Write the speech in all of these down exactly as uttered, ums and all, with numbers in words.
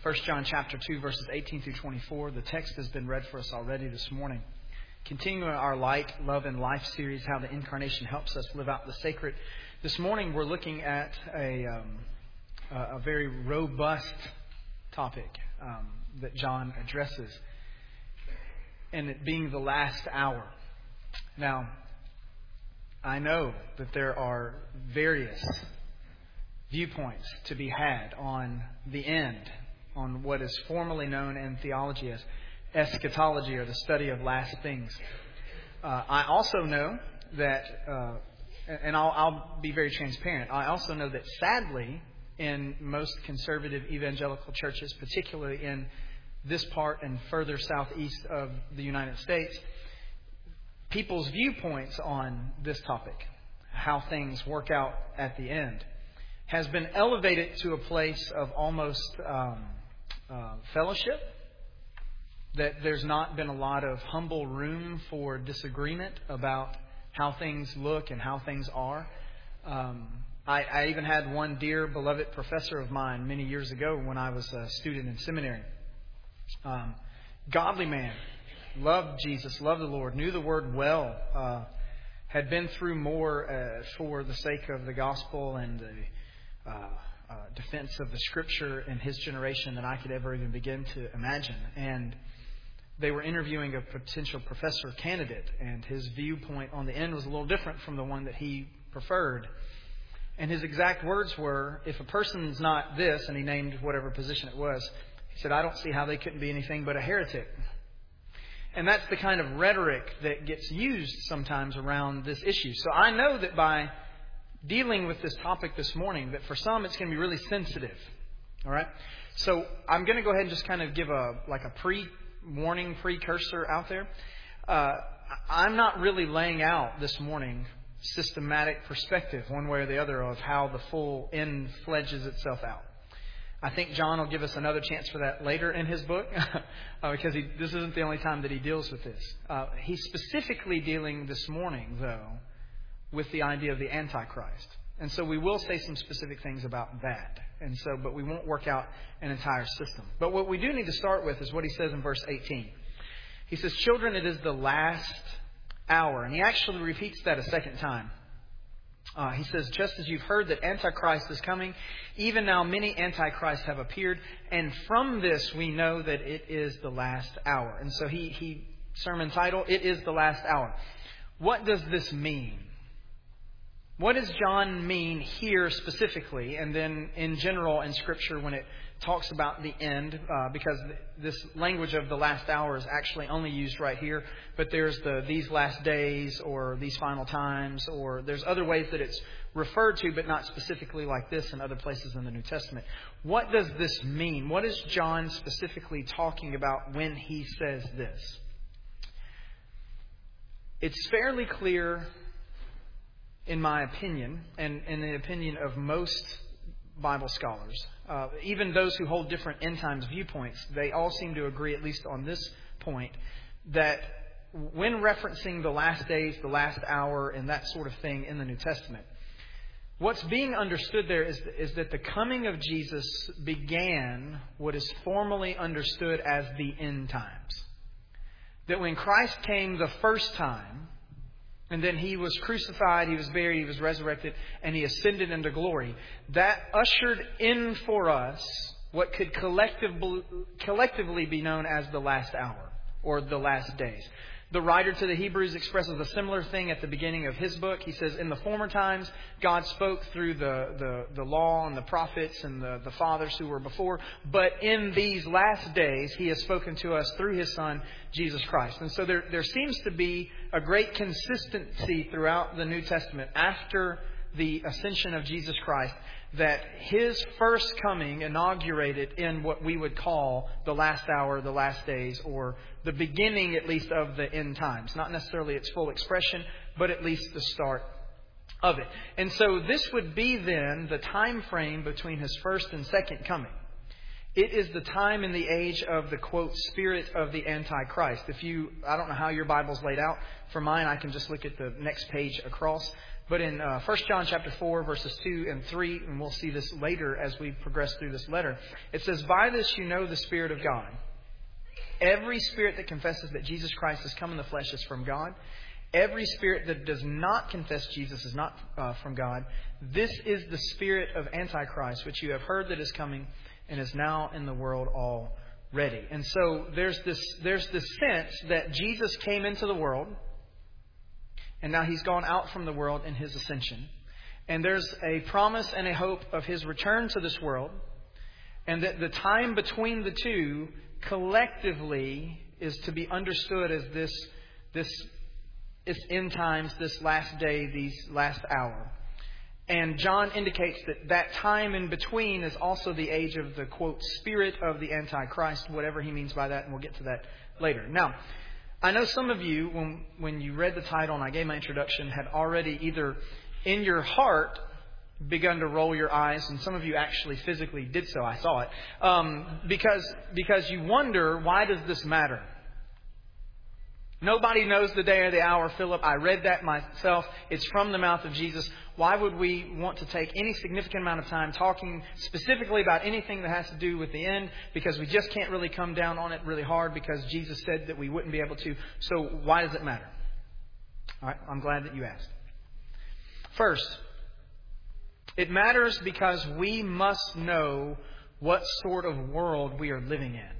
First John chapter two, verses eighteen through twenty-four. The text has been read for us already this morning. Continuing our Light, Love, and Life series, how the Incarnation helps us live out the sacred. This morning we're looking at a, um, a very robust topic um, that John addresses, and it being the last hour. Now, I know that there are various viewpoints to be had on the end, on what is formally known in theology as eschatology, or the study of last things. Uh, I also know that, uh, and I'll, I'll be very transparent, I also know that sadly, in most conservative evangelical churches, particularly in this part and further southeast of the United States, people's viewpoints on this topic, how things work out at the end, has been elevated to a place of almost um, uh, fellowship, that there's not been a lot of humble room for disagreement about how things look and how things are. Um, I, I even had one dear beloved professor of mine many years ago when I was a student in seminary. Um, godly man, loved Jesus, loved the Lord, knew the Word well, uh, had been through more uh, for the sake of the gospel and the uh, uh, defense of the Scripture in his generation than I could ever even begin to imagine. And they were interviewing a potential professor candidate, and his viewpoint on the end was a little different from the one that he preferred. And his exact words were, if a person's not this, and he named whatever position it was, he said, I don't see how they couldn't be anything but a heretic. And that's the kind of rhetoric that gets used sometimes around this issue. So I know that by dealing with this topic this morning, that for some it's going to be really sensitive. All right? So I'm going to go ahead and just kind of give a like a pre-warning, precursor out there. Uh, I'm not really laying out this morning systematic perspective one way or the other of how the full end fledges itself out. I think John will give us another chance for that later in his book uh, because he, this isn't the only time that he deals with this. Uh, he's specifically dealing this morning, though, with the idea of the Antichrist. And so we will say some specific things about that. And so, but we won't work out an entire system. But what we do need to start with is what he says in verse eighteen. He says, children, it is the last hour. And he actually repeats that a second time. Uh, he says, just as you've heard that Antichrist is coming, even now many Antichrists have appeared. And from this, we know that it is the last hour. And so he, he sermon title, It is the Last Hour. What does this mean? What does John mean here specifically, and then in general in Scripture when it talks about the end, uh, because this language of the last hour is actually only used right here, but there's the these last days or these final times, or there's other ways that it's referred to, but not specifically like this in other places in the New Testament. What does this mean? What is John specifically talking about when he says this? It's fairly clear, in my opinion, and in the opinion of most Bible scholars, uh, even those who hold different end times viewpoints, they all seem to agree, at least on this point, that when referencing the last days, the last hour, and that sort of thing in the New Testament, what's being understood there is, is that the coming of Jesus began what is formally understood as the end times. That when Christ came the first time, and then he was crucified, he was buried, he was resurrected, and he ascended into glory. That ushered in for us what could collectively, collectively be known as the last hour or the last days. The writer to the Hebrews expresses a similar thing at the beginning of his book. He says, in the former times, God spoke through the, the, the law and the prophets and the, the fathers who were before. But in these last days, he has spoken to us through his Son, Jesus Christ. And so there, there seems to be a great consistency throughout the New Testament after the ascension of Jesus Christ, that his first coming inaugurated in what we would call the last hour, the last days, or the beginning at least of the end times. Not necessarily its full expression, but at least the start of it. And so this would be then the time frame between his first and second coming. It is the time in the age of the, quote, spirit of the Antichrist. If you, I don't know how your Bible's laid out. For mine, I can just look at the next page across. But in uh, First John chapter four, verses two and three, and we'll see this later as we progress through this letter, it says, "By this you know the Spirit of God. Every spirit that confesses that Jesus Christ has come in the flesh is from God. Every spirit that does not confess Jesus is not uh, from God. This is the spirit of Antichrist, which you have heard that is coming and is now in the world already." And so there's this, there's this sense that Jesus came into the world, and now He's gone out from the world in His ascension. And there's a promise and a hope of His return to this world. And that the time between the two collectively is to be understood as this, this, this end times, this last day, these last hour. And John indicates that that time in between is also the age of the, quote, spirit of the Antichrist, whatever he means by that, and we'll get to that later. Now, I know some of you, when when you read the title and I gave my introduction, had already either in your heart begun to roll your eyes, and some of you actually physically did so. I saw it. Um, because because you wonder, why does this matter? Nobody knows the day or the hour, Philip. I read that myself. It's from the mouth of Jesus. Why would we want to take any significant amount of time talking specifically about anything that has to do with the end? Because we just can't really come down on it really hard because Jesus said that we wouldn't be able to. So why does it matter? All right, I'm glad that you asked. First, it matters because we must know what sort of world we are living in.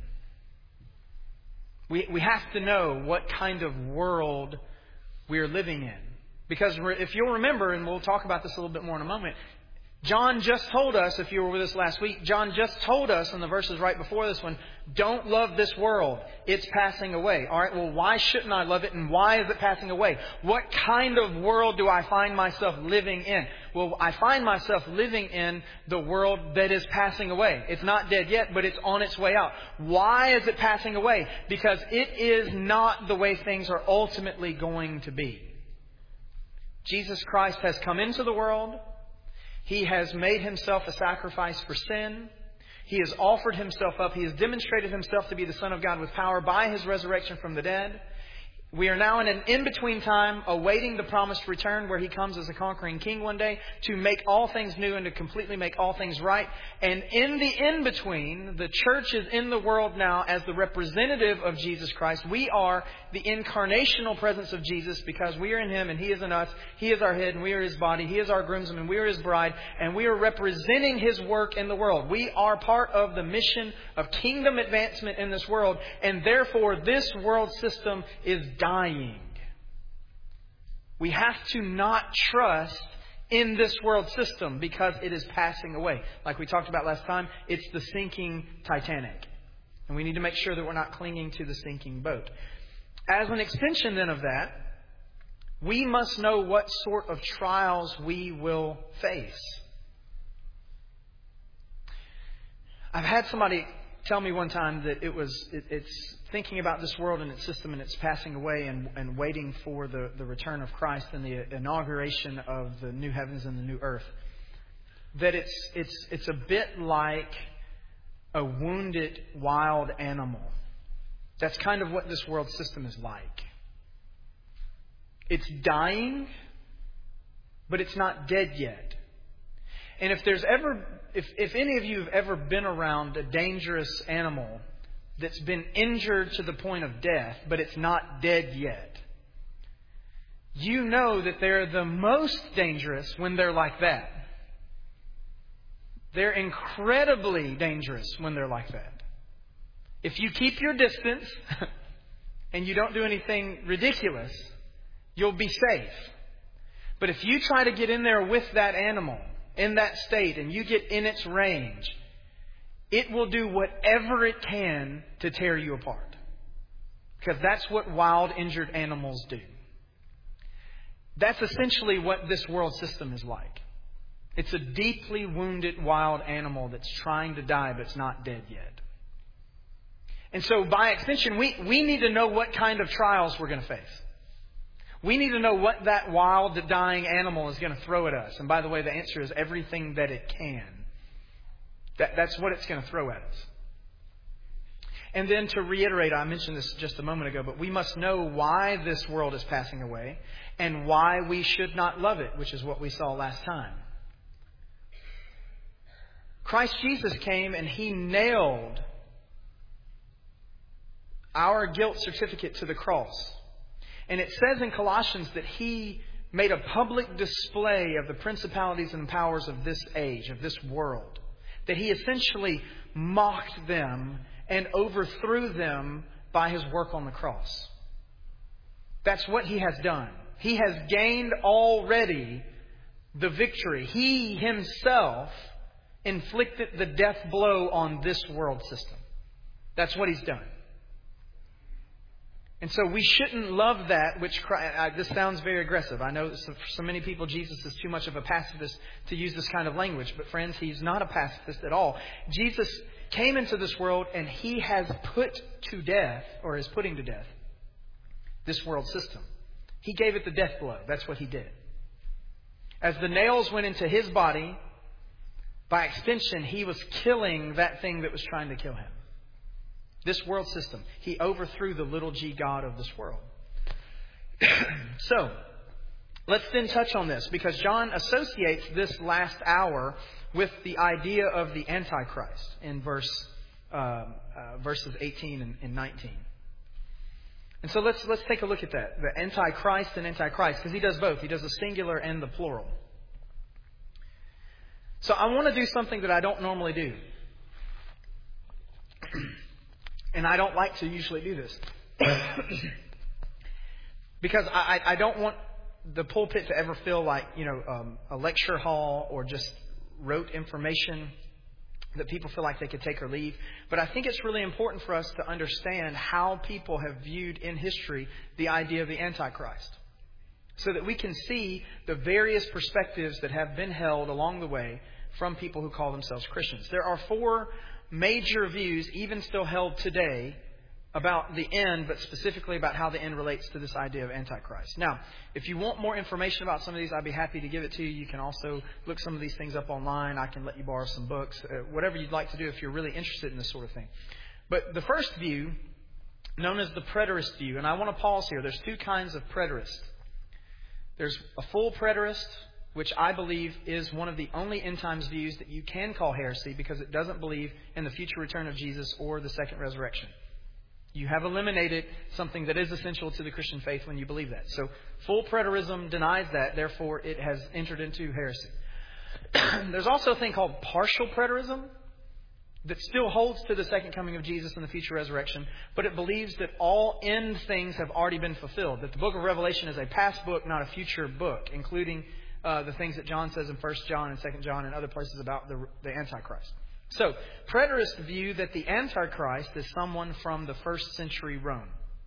We we have to know what kind of world we are living in. Because if you'll remember, and we'll talk about this a little bit more in a moment, John just told us, if you were with us last week, John just told us in the verses right before this one, don't love this world. It's passing away. All right, well, why shouldn't I love it, and why is it passing away? What kind of world do I find myself living in? Well, I find myself living in the world that is passing away. It's not dead yet, but it's on its way out. Why is it passing away? Because it is not the way things are ultimately going to be. Jesus Christ has come into the world. He has made Himself a sacrifice for sin. He has offered Himself up. He has demonstrated Himself to be the Son of God with power by His resurrection from the dead. We are now in an in-between time awaiting the promised return where He comes as a conquering king one day to make all things new and to completely make all things right. And in the in-between, the church is in the world now as the representative of Jesus Christ. We are the incarnational presence of Jesus because we are in Him and He is in us. He is our head and we are His body. He is our groomsman and we are His bride. And we are representing His work in the world. We are part of the mission of kingdom advancement in this world. And therefore, this world system is dying. We have to not trust in this world system because it is passing away. Like we talked about last time, it's the sinking Titanic. And we need to make sure that we're not clinging to the sinking boat. As an extension then of that, we must know what sort of trials we will face. I've had somebody tell me one time that it was it, it's thinking about this world and its system and its passing away and, and waiting for the, the return of Christ and the inauguration of the new heavens and the new earth. That it's it's it's a bit like a wounded wild animal. That's kind of what this world system is like. It's dying, but it's not dead yet. And if there's ever, if, if any of you have ever been around a dangerous animal that's been injured to the point of death, but it's not dead yet, you know that they're the most dangerous when they're like that. They're incredibly dangerous when they're like that. If you keep your distance and you don't do anything ridiculous, you'll be safe. But if you try to get in there with that animal, in that state, and you get in its range, it will do whatever it can to tear you apart. Because that's what wild, injured animals do. That's essentially what this world system is like. It's a deeply wounded wild animal that's trying to die, but it's not dead yet. And so, by extension, we, we need to know what kind of trials we're going to face. We need to know what that wild, dying animal is going to throw at us. And by the way, the answer is everything that it can. That, that's what it's going to throw at us. And then to reiterate, I mentioned this just a moment ago, but we must know why this world is passing away and why we should not love it, which is what we saw last time. Christ Jesus came and He nailed our guilt certificate to the cross. And it says in Colossians that He made a public display of the principalities and powers of this age, of this world. That He essentially mocked them and overthrew them by His work on the cross. That's what He has done. He has gained already the victory. He Himself inflicted the death blow on this world system. That's what He's done. And so we shouldn't love that, which uh, this sounds very aggressive. I know that for so many people, Jesus is too much of a pacifist to use this kind of language. But friends, He's not a pacifist at all. Jesus came into this world and He has put to death, or is putting to death, this world system. He gave it the death blow. That's what He did. As the nails went into His body, by extension, He was killing that thing that was trying to kill Him. This world system. He overthrew the little g God of this world. So, let's then touch on this, because John associates this last hour with the idea of the Antichrist in verse uh, uh, verses eighteen and, and nineteen. And so let's let's take a look at that. The Antichrist and Antichrist, because He does both. He does the singular and the plural. So I want to do something that I don't normally do. And I don't like to usually do this. Because I, I don't want the pulpit to ever feel like, you know, um, a lecture hall or just rote information that people feel like they could take or leave. But I think it's really important for us to understand how people have viewed in history the idea of the Antichrist, so that we can see the various perspectives that have been held along the way from people who call themselves Christians. There are four major views, even still held today, about the end, but specifically about how the end relates to this idea of Antichrist. Now, if you want more information about some of these, I'd be happy to give it to you. You can also look some of these things up online. I can let you borrow some books, uh, whatever you'd like to do if you're really interested in this sort of thing. But the first view, known as the preterist view, and I want to pause here. There's two kinds of preterists. There's a full preterist, which I believe is one of the only end times views that you can call heresy, because it doesn't believe in the future return of Jesus or the second resurrection. You have eliminated something that is essential to the Christian faith when you believe that. So full preterism denies that, therefore it has entered into heresy. There's also a thing called partial preterism that still holds to the second coming of Jesus and the future resurrection, but it believes that all end things have already been fulfilled, that the book of Revelation is a past book, not a future book, including uh, the things that John says in First John and Second John and other places about the, the Antichrist. So, preterists view that the Antichrist is someone from the first century Rome.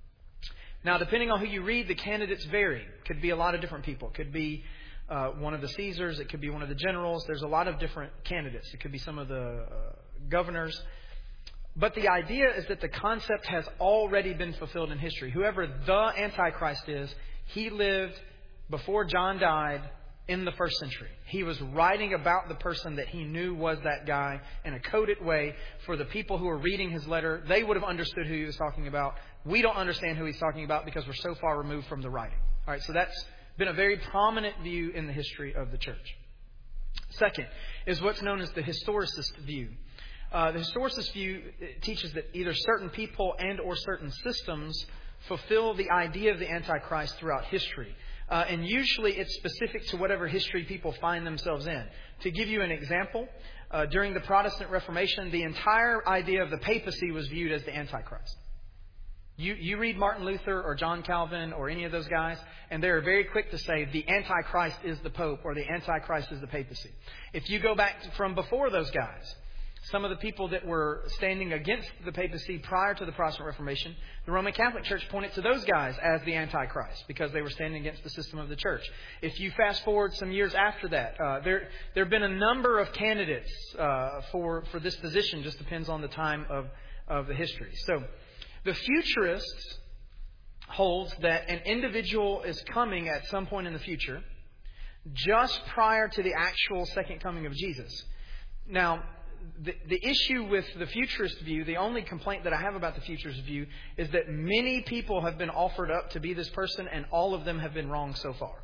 Now, depending on who you read, the candidates vary. Could be a lot of different people. It could be uh, one of the Caesars. It could be one of the generals. There's a lot of different candidates. It could be some of the uh, governors. But the idea is that the concept has already been fulfilled in history. Whoever the Antichrist is, he lived before John died in the first century. He was writing about the person that he knew was that guy in a coded way for the people who were reading his letter. They would have understood who he was talking about. We don't understand who he's talking about because we're so far removed from the writing. All right, so that's been a very prominent view in the history of the church. Second is what's known as the historicist view. Uh, the historicist view teaches that either certain people and or certain systems fulfill the idea of the Antichrist throughout history. Uh, and usually it's specific to whatever history people find themselves in. To give you an example, uh, during the Protestant Reformation, the entire idea of the papacy was viewed as the Antichrist. You, you read Martin Luther or John Calvin or any of those guys, and they're very quick to say the Antichrist is the Pope or the Antichrist is the papacy. If you go back from before those guys, some of the people that were standing against the papacy prior to the Protestant Reformation, the Roman Catholic Church pointed to those guys as the Antichrist because they were standing against the system of the church. If you fast forward some years after that, uh, there there have been a number of candidates uh, for for this position. Just depends on the time of of the history. So, the futurist holds that an individual is coming at some point in the future, just prior to the actual second coming of Jesus. Now, the, the issue with the futurist view, the only complaint that I have about the futurist view, is that many people have been offered up to be this person, and all of them have been wrong so far.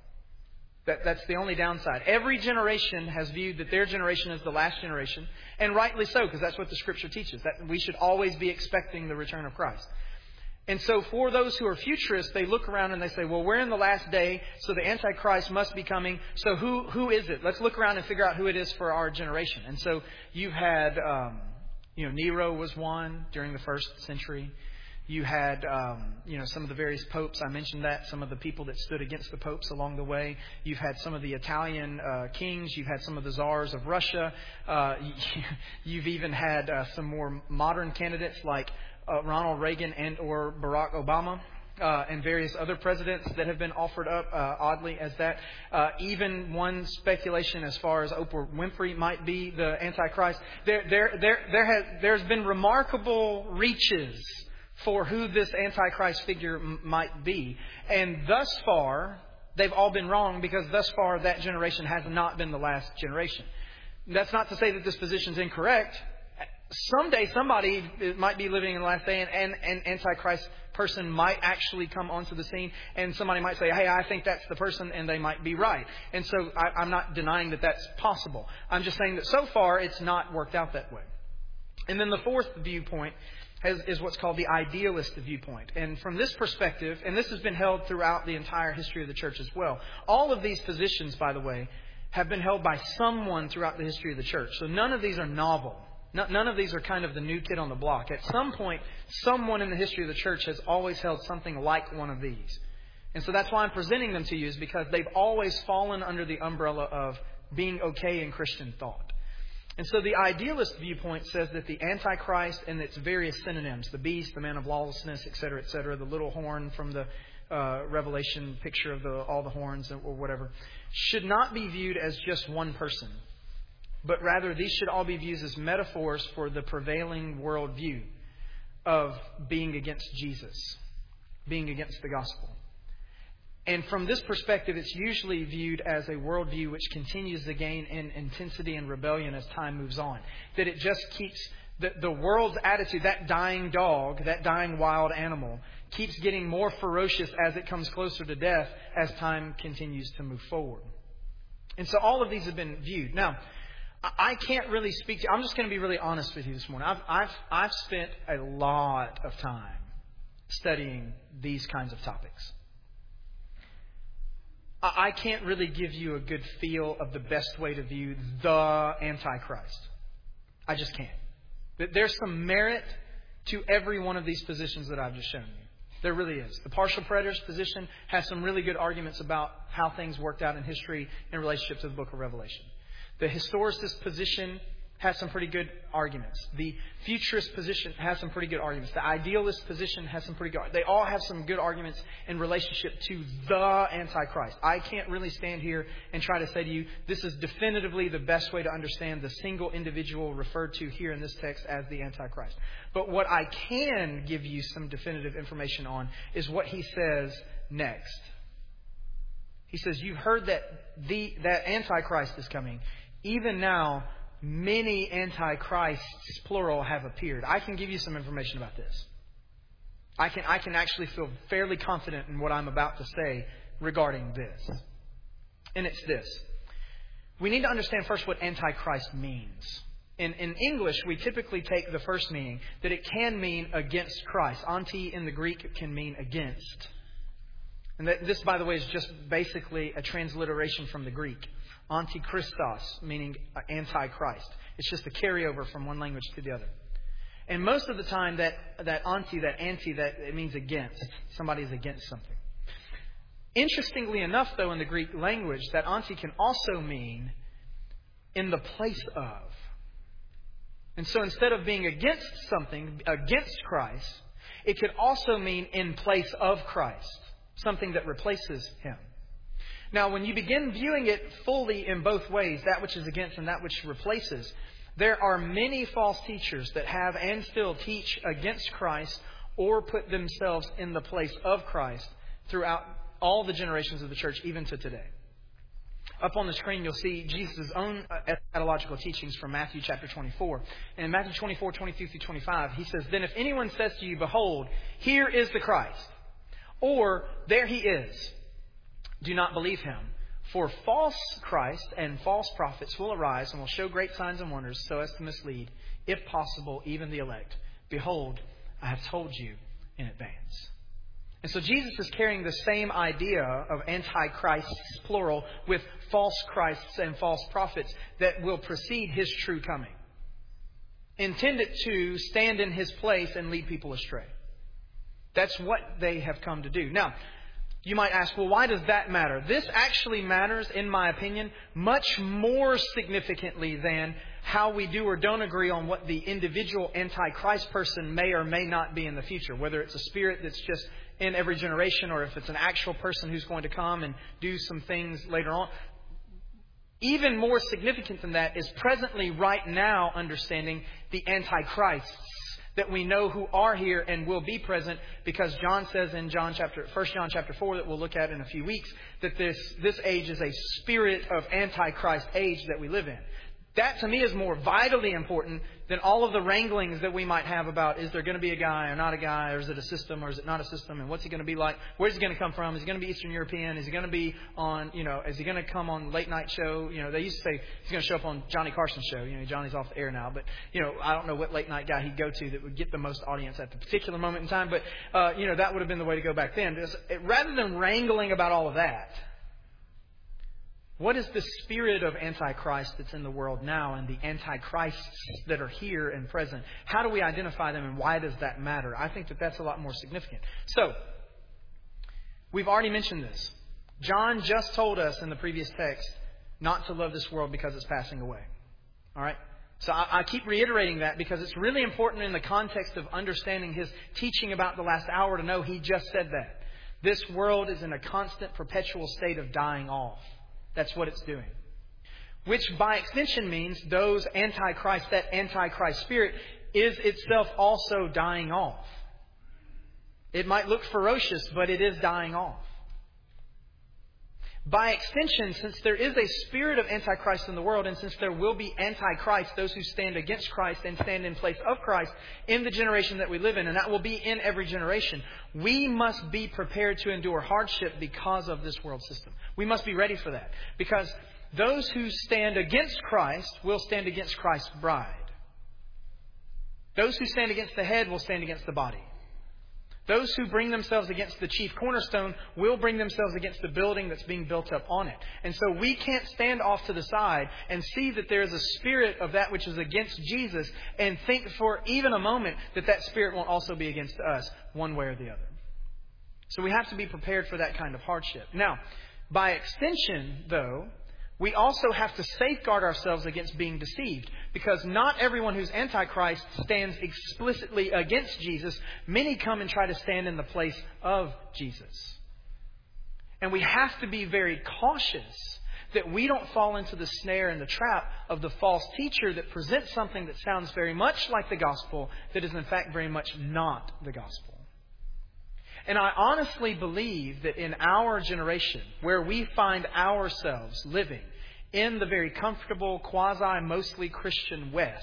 That, that's the only downside. Every generation has viewed that their generation is the last generation, and rightly so, because that's what the Scripture teaches, that we should always be expecting the return of Christ. And so for those who are futurists, they look around and they say, well, we're in the last day, so the Antichrist must be coming. So who who is it? Let's look around and figure out who it is for our generation. And so you've had, um, you know, Nero was one during the first century. You had, um, you know, some of the various popes. I mentioned that. Some of the people that stood against the popes along the way. You've had some of the Italian uh, kings. You've had some of the czars of Russia. Uh, you've even had uh, some more modern candidates like uh, Ronald Reagan and or Barack Obama. Uh, and various other presidents that have been offered up, uh, oddly as that. Uh, even one speculation as far as Oprah Winfrey might be the Antichrist. There, there, there, there has, there's been remarkable reaches for who this Antichrist figure m- might be. And thus far, they've all been wrong, because thus far that generation has not been the last generation. That's not to say that this position is incorrect. Someday somebody might be living in the last day, and an and, and Antichrist person might actually come onto the scene, and somebody might say, hey, I think that's the person, and they might be right. And so I, I'm not denying that that's possible. I'm just saying that so far it's not worked out that way. And then the fourth viewpoint Has, is what's called the idealist viewpoint. And from this perspective, and this has been held throughout the entire history of the church as well. All of these positions, by the way, have been held by someone throughout the history of the church. So none of these are novel. No, none of these are kind of the new kid on the block. At some point, someone in the history of the church has always held something like one of these. And so that's why I'm presenting them to you, is because they've always fallen under the umbrella of being okay in Christian thought. And so the idealist viewpoint says that the Antichrist and its various synonyms, the beast, the man of lawlessness, et cetera, et cetera, the little horn from the uh, Revelation picture of the, all the horns or whatever, should not be viewed as just one person. But rather, these should all be viewed as metaphors for the prevailing worldview of being against Jesus, being against the gospel. And from this perspective, it's usually viewed as a worldview which continues to gain in intensity and rebellion as time moves on. That it just keeps the, the world's attitude, that dying dog, that dying wild animal, keeps getting more ferocious as it comes closer to death as time continues to move forward. And so all of these have been viewed. Now, I can't really speak to, I'm just going to be really honest with you this morning. I've, I've, I've spent a lot of time studying these kinds of topics. I can't really give you a good feel of the best way to view the Antichrist. I just can't. There's some merit to every one of these positions that I've just shown you. There really is. The partial preterist position has some really good arguments about how things worked out in history in relationship to the book of Revelation. The historicist position has some pretty good arguments. The futurist position has some pretty good arguments. The idealist position has some pretty good arguments. They all have some good arguments in relationship to the Antichrist. I can't really stand here and try to say to you, this is definitively the best way to understand the single individual referred to here in this text as the Antichrist. But what I can give you some definitive information on is what he says next. He says, you've heard that the that Antichrist is coming. Even now, many antichrists, plural, have appeared. I can give you some information about this. I can, I can actually feel fairly confident in what I'm about to say regarding this. And it's this. We need to understand first what antichrist means. In, in English, we typically take the first meaning, that it can mean against Christ. Anti in the Greek can mean against. And that, this, by the way, is just basically a transliteration from the Greek. Antichristos, meaning antichrist. It's just a carryover from one language to the other. And most of the time, that, that anti, that anti, that it means against. Somebody is against something. Interestingly enough, though, in the Greek language, that anti can also mean in the place of. And so instead of being against something, against Christ, it could also mean in place of Christ. Something that replaces Him. Now, when you begin viewing it fully in both ways, that which is against and that which replaces, there are many false teachers that have and still teach against Christ or put themselves in the place of Christ throughout all the generations of the church, even to today. Up on the screen, you'll see Jesus' own eschatological teachings from Matthew chapter twenty-four. And in Matthew twenty-four, twenty-two through twenty-five, he says, "Then if anyone says to you, 'Behold, here is the Christ,' or 'there he is,' do not believe him. For false Christs and false prophets will arise and will show great signs and wonders so as to mislead, if possible, even the elect. Behold, I have told you in advance." And so Jesus is carrying the same idea of antichrists, plural, with false Christs and false prophets that will precede his true coming, intended to stand in his place and lead people astray. That's what they have come to do. Now, you might ask, well, why does that matter? This actually matters, in my opinion, much more significantly than how we do or don't agree on what the individual antichrist person may or may not be in the future, whether it's a spirit that's just in every generation or if it's an actual person who's going to come and do some things later on. Even more significant than that is presently, right now, understanding the antichrists that we know who are here and will be present, because John says in John chapter, First John chapter four, that we'll look at in a few weeks, that this, this age is a spirit of antichrist age that we live in. That, to me, is more vitally important than all of the wranglings that we might have about, is there going to be a guy or not a guy, or is it a system or is it not a system, and what's he going to be like, where's he going to come from, is he going to be Eastern European, is he going to be on, you know, is he going to come on late night show, you know, they used to say he's going to show up on Johnny Carson's show, you know, Johnny's off the air now, but, you know, I don't know what late night guy he'd go to that would get the most audience at the particular moment in time, but, uh, you know, that would have been the way to go back then. Because it, rather than wrangling about all of that, what is the spirit of Antichrist that's in the world now and the Antichrists that are here and present? How do we identify them and why does that matter? I think that that's a lot more significant. So, we've already mentioned this. John just told us in the previous text not to love this world because it's passing away. All right? So I, I keep reiterating that because it's really important in the context of understanding his teaching about the last hour to know he just said that. This world is in a constant, perpetual state of dying off. That's what it's doing. Which by extension means those antichrist, that antichrist spirit is itself also dying off. It might look ferocious, but it is dying off. By extension, since there is a spirit of Antichrist in the world, and since there will be Antichrist, those who stand against Christ and stand in place of Christ in the generation that we live in, and that will be in every generation, we must be prepared to endure hardship because of this world system. We must be ready for that. Because those who stand against Christ will stand against Christ's bride. Those who stand against the head will stand against the body. Those who bring themselves against the chief cornerstone will bring themselves against the building that's being built up on it. And so we can't stand off to the side and see that there is a spirit of that which is against Jesus and think for even a moment that that spirit won't also be against us one way or the other. So we have to be prepared for that kind of hardship. Now, by extension, though, we also have to safeguard ourselves against being deceived, because not everyone who's Antichrist stands explicitly against Jesus. Many come and try to stand in the place of Jesus. And we have to be very cautious that we don't fall into the snare and the trap of the false teacher that presents something that sounds very much like the gospel that is in fact very much not the gospel. And I honestly believe that in our generation, where we find ourselves living in the very comfortable, quasi-mostly Christian West,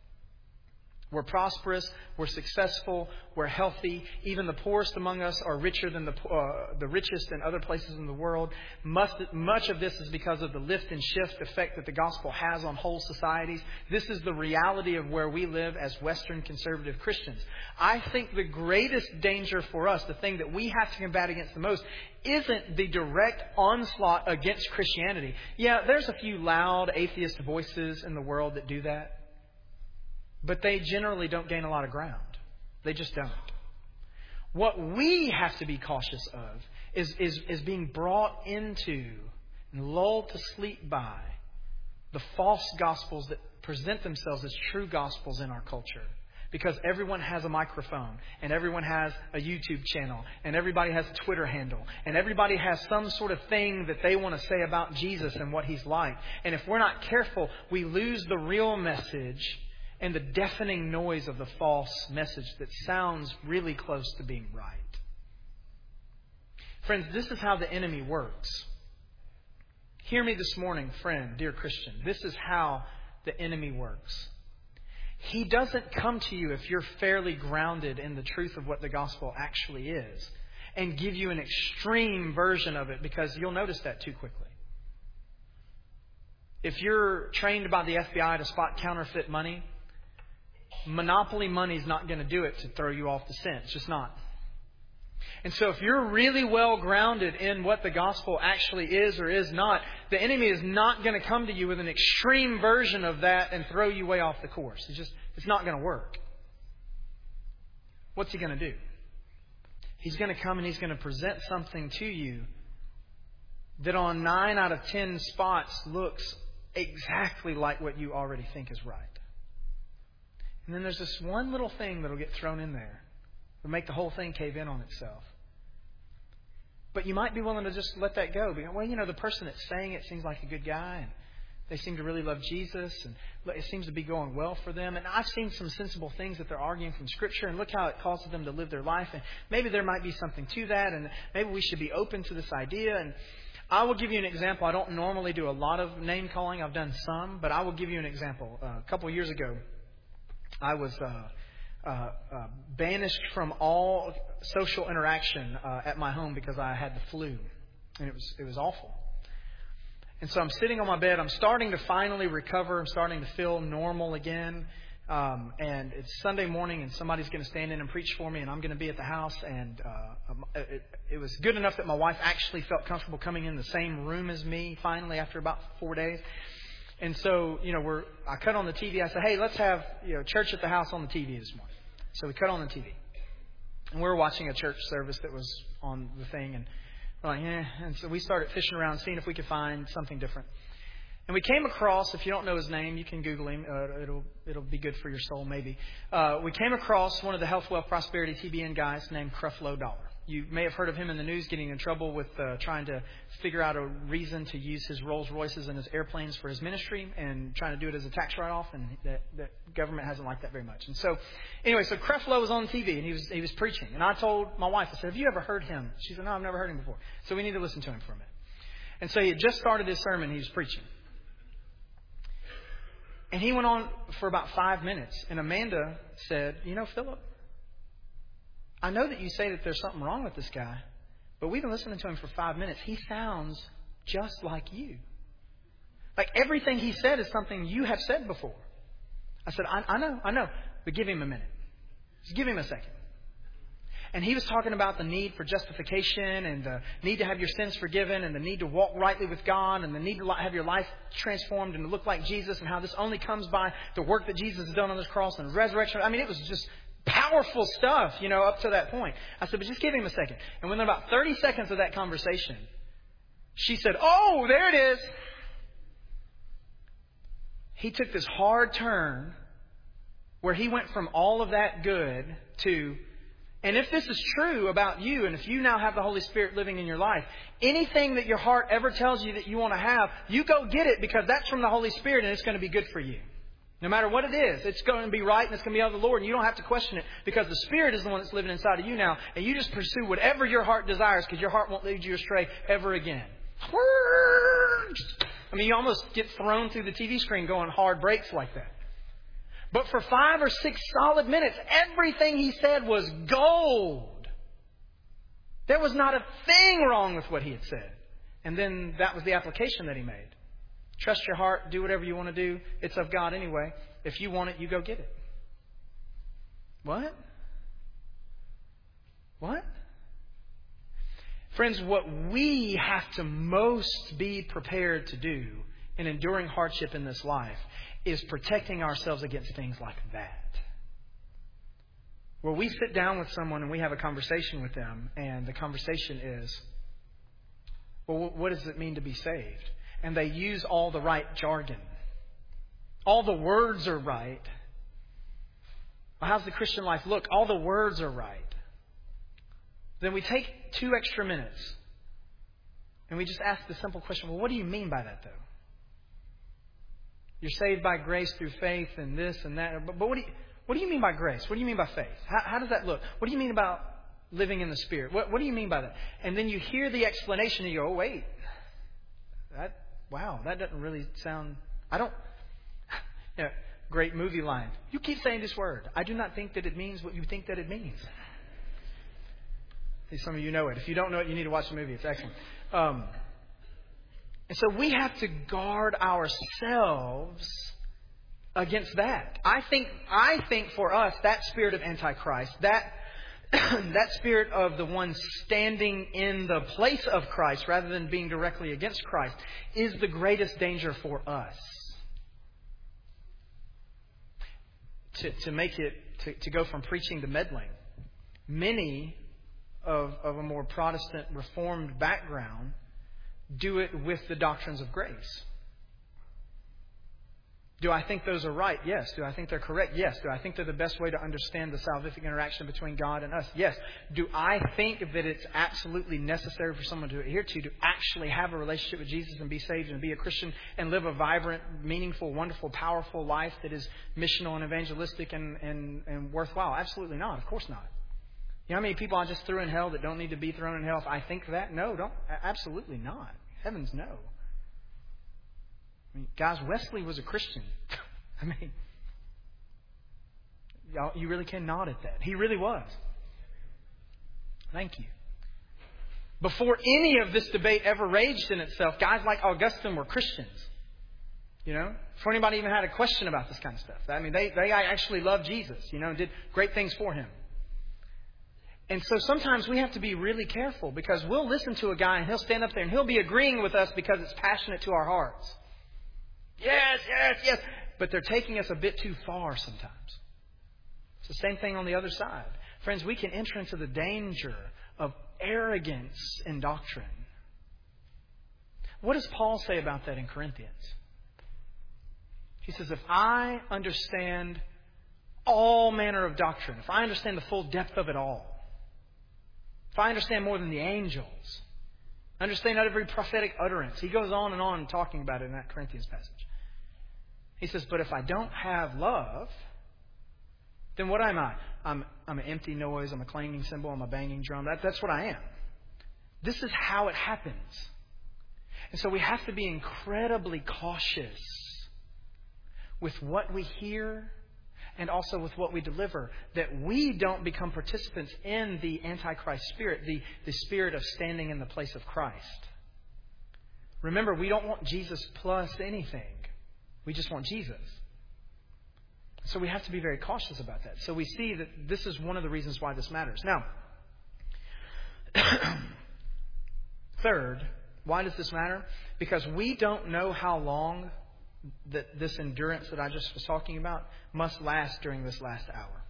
we're prosperous, we're successful, we're healthy. Even the poorest among us are richer than the uh, the richest in other places in the world. Must, much of this is because of the lift and shift effect that the gospel has on whole societies. This is the reality of where we live as Western conservative Christians. I think the greatest danger for us, the thing that we have to combat against the most, isn't the direct onslaught against Christianity. Yeah, there's a few loud atheist voices in the world that do that. But they generally don't gain a lot of ground. They just don't. What we have to be cautious of is, is, is being brought into and lulled to sleep by the false gospels that present themselves as true gospels in our culture. Because everyone has a microphone, and everyone has a YouTube channel, and everybody has a Twitter handle, and everybody has some sort of thing that they want to say about Jesus and what He's like. And if we're not careful, we lose the real message and the deafening noise of the false message that sounds really close to being right. Friends, this is how the enemy works. Hear me this morning, friend, dear Christian. This is how the enemy works. He doesn't come to you if you're fairly grounded in the truth of what the gospel actually is and give you an extreme version of it, because you'll notice that too quickly. If you're trained by the F B I to spot counterfeit money, monopoly money is not going to do it to throw you off the scent. It's just not. And so if you're really well grounded in what the gospel actually is or is not, the enemy is not going to come to you with an extreme version of that and throw you way off the course. It's just, it's not going to work. What's he going to do? He's going to come and he's going to present something to you that on nine out of ten spots looks exactly like what you already think is right. And then there's this one little thing that'll get thrown in there. It'll make the whole thing cave in on itself. But you might be willing to just let that go. Well, you know, the person that's saying it seems like a good guy, and they seem to really love Jesus, and it seems to be going well for them. And I've seen some sensible things that they're arguing from Scripture, and look how it causes them to live their life. And maybe there might be something to that, and maybe we should be open to this idea. And I will give you an example. I don't normally do a lot of name calling. I've done some, but I will give you an example. Uh, a couple of years ago, I was uh, uh, uh, banished from all social interaction uh, at my home because I had the flu, and it was it was awful. And so I'm sitting on my bed. I'm starting to finally recover. I'm starting to feel normal again. Um, and it's Sunday morning, and somebody's going to stand in and preach for me, and I'm going to be at the house. And uh, it, it was good enough that my wife actually felt comfortable coming in the same room as me finally after about four days. And so, you know, we're I cut on the T V. I said, hey, let's have you know church at the house on the T V this morning. So we cut on the T V. And we were watching a church service that was on the thing. And we're like, eh. And so we started fishing around, seeing if we could find something different. And we came across, if you don't know his name, you can Google him. Uh, it'll it'll be good for your soul, maybe. Uh, we came across one of the Health, Wealth, Prosperity T B N guys named Creflo Dollar. You may have heard of him in the news getting in trouble with uh, trying to figure out a reason to use his Rolls Royces and his airplanes for his ministry and trying to do it as a tax write-off, and that, that government hasn't liked that very much. And so, anyway, so Creflo was on T V and he was he was preaching. And I told my wife, I said, have you ever heard him? She said, no, I've never heard him before. So we need to listen to him for a minute. And so he had just started his sermon. He was preaching. And he went on for about five minutes. And Amanda said, you know, Philip, I know that you say that there's something wrong with this guy, but we've been listening to him for five minutes. He sounds just like you. Like everything he said is something you have said before. I said, I, I know, I know, but give him a minute. Just give him a second. And he was talking about the need for justification and the need to have your sins forgiven and the need to walk rightly with God and the need to have your life transformed and to look like Jesus, and how this only comes by the work that Jesus has done on this cross and resurrection. I mean, it was just powerful stuff, you know, up to that point. I said, but just give him a second. And within about thirty seconds of that conversation, she said, oh, there it is. He took this hard turn where he went from all of that good to, and if this is true about you, and if you now have the Holy Spirit living in your life, anything that your heart ever tells you that you want to have, you go get it, because that's from the Holy Spirit and it's going to be good for you. No matter what it is, it's going to be right and it's going to be of the Lord. And you don't have to question it, because the Spirit is the one that's living inside of you now. And you just pursue whatever your heart desires, because your heart won't lead you astray ever again. I mean, you almost get thrown through the T V screen going hard breaks like that. But for five or six solid minutes, everything he said was gold. There was not a thing wrong with what he had said. And then that was the application that he made. Trust your heart. Do whatever you want to do. It's of God anyway. If you want it, you go get it. What? What? Friends, what we have to most be prepared to do in enduring hardship in this life is protecting ourselves against things like that. Where we sit down with someone and we have a conversation with them, and the conversation is, well, what does it mean to be saved? And they use all the right jargon. All the words are right. Well, how's the Christian life look? All the words are right. Then we take two extra minutes and we just ask the simple question, well, what do you mean by that, though? You're saved by grace through faith and this and that. But, but what, do you, what do you mean by grace? What do you mean by faith? How, how does that look? What do you mean about living in the Spirit? What, what do you mean by that? And then you hear the explanation and you go, oh, wait. That wow, that doesn't really sound, I don't, you know, great movie line. You keep saying this word. I do not think that it means what you think that it means. Some of you know it. If you don't know it, you need to watch the movie. It's excellent. Um, and so we have to guard ourselves against that. I think, I think for us, that spirit of Antichrist, that that spirit of the one standing in the place of Christ rather than being directly against Christ, is the greatest danger for us. To, to make it, to, to go from preaching to meddling. Many of, of a more Protestant Reformed background do it with the doctrines of grace. Do I think those are right? Yes. Do I think they're correct? Yes. Do I think they're the best way to understand the salvific interaction between God and us? Yes. Do I think that it's absolutely necessary for someone to adhere to, to actually have a relationship with Jesus and be saved and be a Christian and live a vibrant, meaningful, wonderful, powerful life that is missional and evangelistic and, and, and worthwhile? Absolutely not. Of course not. You know how many people I just threw in hell that don't need to be thrown in hell if I think that? No, don't. Absolutely not. Heavens no. I mean, guys, Wesley was a Christian. I mean, y'all, you really can nod at that. He really was. Thank you. Before any of this debate ever raged in itself, guys like Augustine were Christians. You know, before anybody even had a question about this kind of stuff. I mean, they, they actually loved Jesus, you know, and did great things for him. And so sometimes we have to be really careful because we'll listen to a guy and he'll stand up there and he'll be agreeing with us because it's passionate to our hearts. Yes, yes, yes. But they're taking us a bit too far sometimes. It's the same thing on the other side. Friends, we can enter into the danger of arrogance in doctrine. What does Paul say about that in Corinthians? He says, if I understand all manner of doctrine, if I understand the full depth of it all, if I understand more than the angels, understand every prophetic utterance. He goes on and on talking about it in that Corinthians passage. He says, but if I don't have love, then what am I? I'm, I'm an empty noise. I'm a clanging cymbal. I'm a banging drum. That, that's what I am. This is how it happens. And so we have to be incredibly cautious with what we hear and also with what we deliver, that we don't become participants in the Antichrist spirit, the, the spirit of standing in the place of Christ. Remember, we don't want Jesus plus anything. We just want Jesus. So we have to be very cautious about that. So we see that this is one of the reasons why this matters. Now, third, why does this matter? Because we don't know how long that this endurance that I just was talking about must last during this last hour.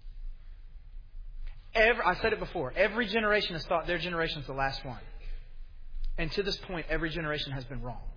Every, I said it before. Every generation has thought their generation is the last one. And to this point, every generation has been wronged.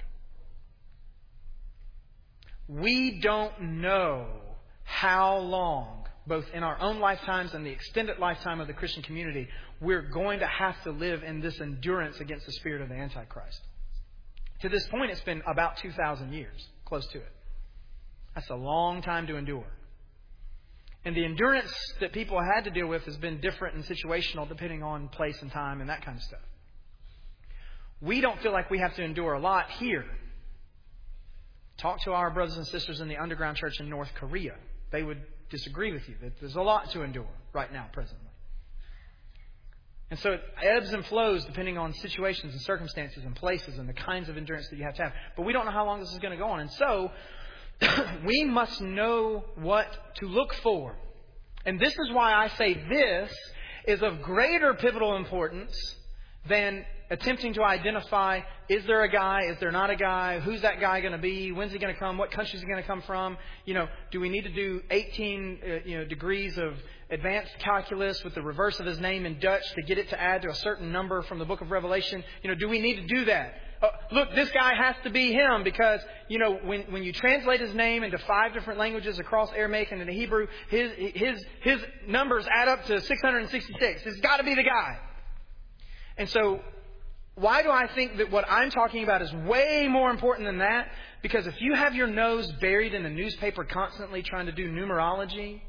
We don't know how long, both in our own lifetimes and the extended lifetime of the Christian community, we're going to have to live in this endurance against the spirit of the Antichrist. To this point, it's been about two thousand years, close to it. That's a long time to endure. And the endurance that people had to deal with has been different and situational depending on place and time and that kind of stuff. We don't feel like we have to endure a lot here. Talk to our brothers and sisters in the underground church in North Korea. They would disagree with you that there's a lot to endure right now, presently. And so it ebbs and flows depending on situations and circumstances and places and the kinds of endurance that you have to have. But we don't know how long this is going to go on. And so we must know what to look for. And this is why I say this is of greater pivotal importance than attempting to identify, is there a guy, is there not a guy, who's that guy going to be, when's he going to come, what country is he going to come from, you know, do we need to do eighteen uh, you know, degrees of advanced calculus with the reverse of his name in Dutch to get it to add to a certain number from the book of Revelation? You know, do we need to do that? Uh, look, this guy has to be him because, you know, when, when you translate his name into five different languages across Aramaic and into Hebrew, his, his, his numbers add up to six hundred sixty-six. It's got to be the guy. And so, why do I think that what I'm talking about is way more important than that? Because if you have your nose buried in the newspaper constantly trying to do numerology,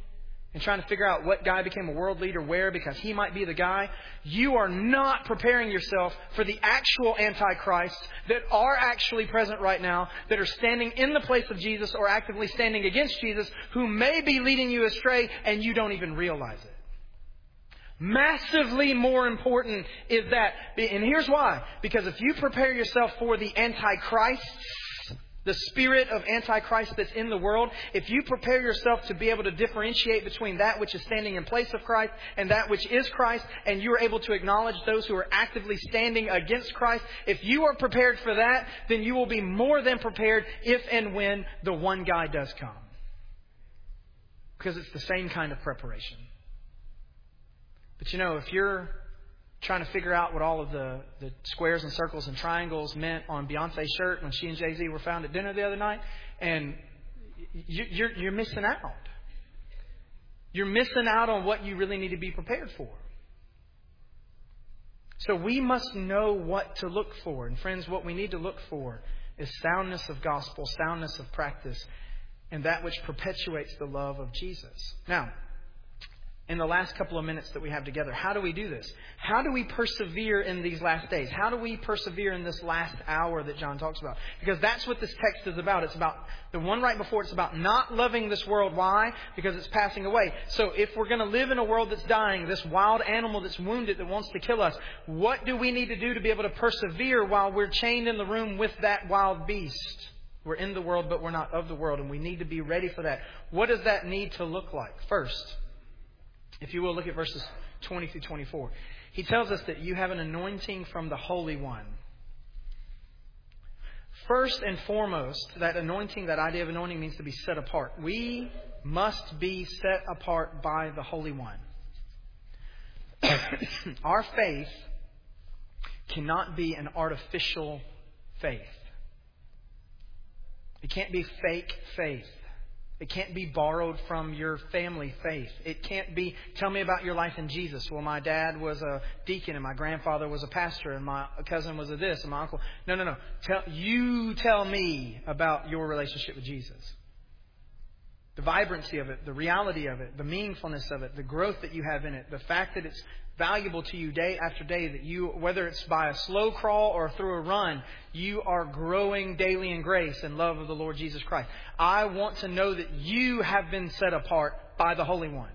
and trying to figure out what guy became a world leader where because he might be the guy, you are not preparing yourself for the actual antichrists that are actually present right now, that are standing in the place of Jesus or actively standing against Jesus, who may be leading you astray and you don't even realize it. Massively more important is that. And here's why. Because if you prepare yourself for the Antichrist, the spirit of Antichrist that's in the world, if you prepare yourself to be able to differentiate between that which is standing in place of Christ and that which is Christ, and you're able to acknowledge those who are actively standing against Christ, if you are prepared for that, then you will be more than prepared if and when the one guy does come. Because it's the same kind of preparation. But you know, if you're trying to figure out what all of the, the squares and circles and triangles meant on Beyonce's shirt when she and Jay-Z were found at dinner the other night, and you, you're, you're missing out. You're missing out on what you really need to be prepared for. So we must know what to look for. And friends, what we need to look for is soundness of gospel, soundness of practice, and that which perpetuates the love of Jesus. Now, in the last couple of minutes that we have together, how do we do this? How do we persevere in these last days? How do we persevere in this last hour that John talks about? Because that's what this text is about. It's about the one right before. It's about not loving this world. Why? Because it's passing away. So if we're going to live in a world that's dying, this wild animal that's wounded that wants to kill us, what do we need to do to be able to persevere while we're chained in the room with that wild beast? We're in the world, but we're not of the world, and we need to be ready for that. What does that need to look like? First, if you will, look at verses twenty through twenty-four. He tells us that you have an anointing from the Holy One. First and foremost, that anointing, that idea of anointing means to be set apart. We must be set apart by the Holy One. Our faith cannot be an artificial faith. It can't be fake faith. It can't be borrowed from your family faith. It can't be, tell me about your life in Jesus. Well, my dad was a deacon and my grandfather was a pastor and my cousin was a this and my uncle. No, no, no. Tell, you tell me about your relationship with Jesus. The vibrancy of it, the reality of it, the meaningfulness of it, the growth that you have in it, the fact that it's valuable to you day after day, that you, whether it's by a slow crawl or through a run, you are growing daily in grace and love of the Lord Jesus Christ. I want to know that you have been set apart by the Holy One.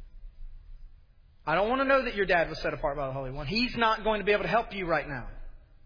I don't want to know that your dad was set apart by the Holy One. He's not going to be able to help you right now.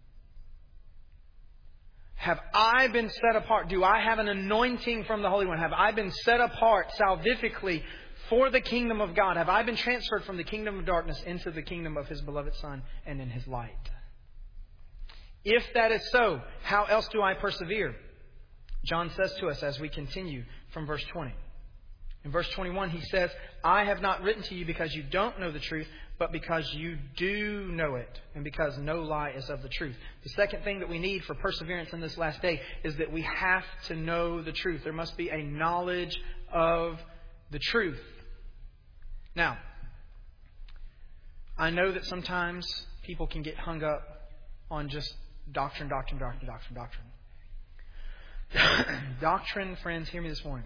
Have I been set apart? Do I have an anointing from the Holy One? Have I been set apart salvifically for the kingdom of God? Have I been transferred from the kingdom of darkness into the kingdom of His beloved Son and in His light? If that is so, how else do I persevere? John says to us as we continue from verse twenty. In verse twenty-one, he says, I have not written to you because you don't know the truth, but because you do know it, and because no lie is of the truth. The second thing that we need for perseverance in this last day is that we have to know the truth. There must be a knowledge of the truth. Now, I know that sometimes people can get hung up on just doctrine, doctrine, doctrine, doctrine, doctrine. Doctrine, friends, hear me this morning.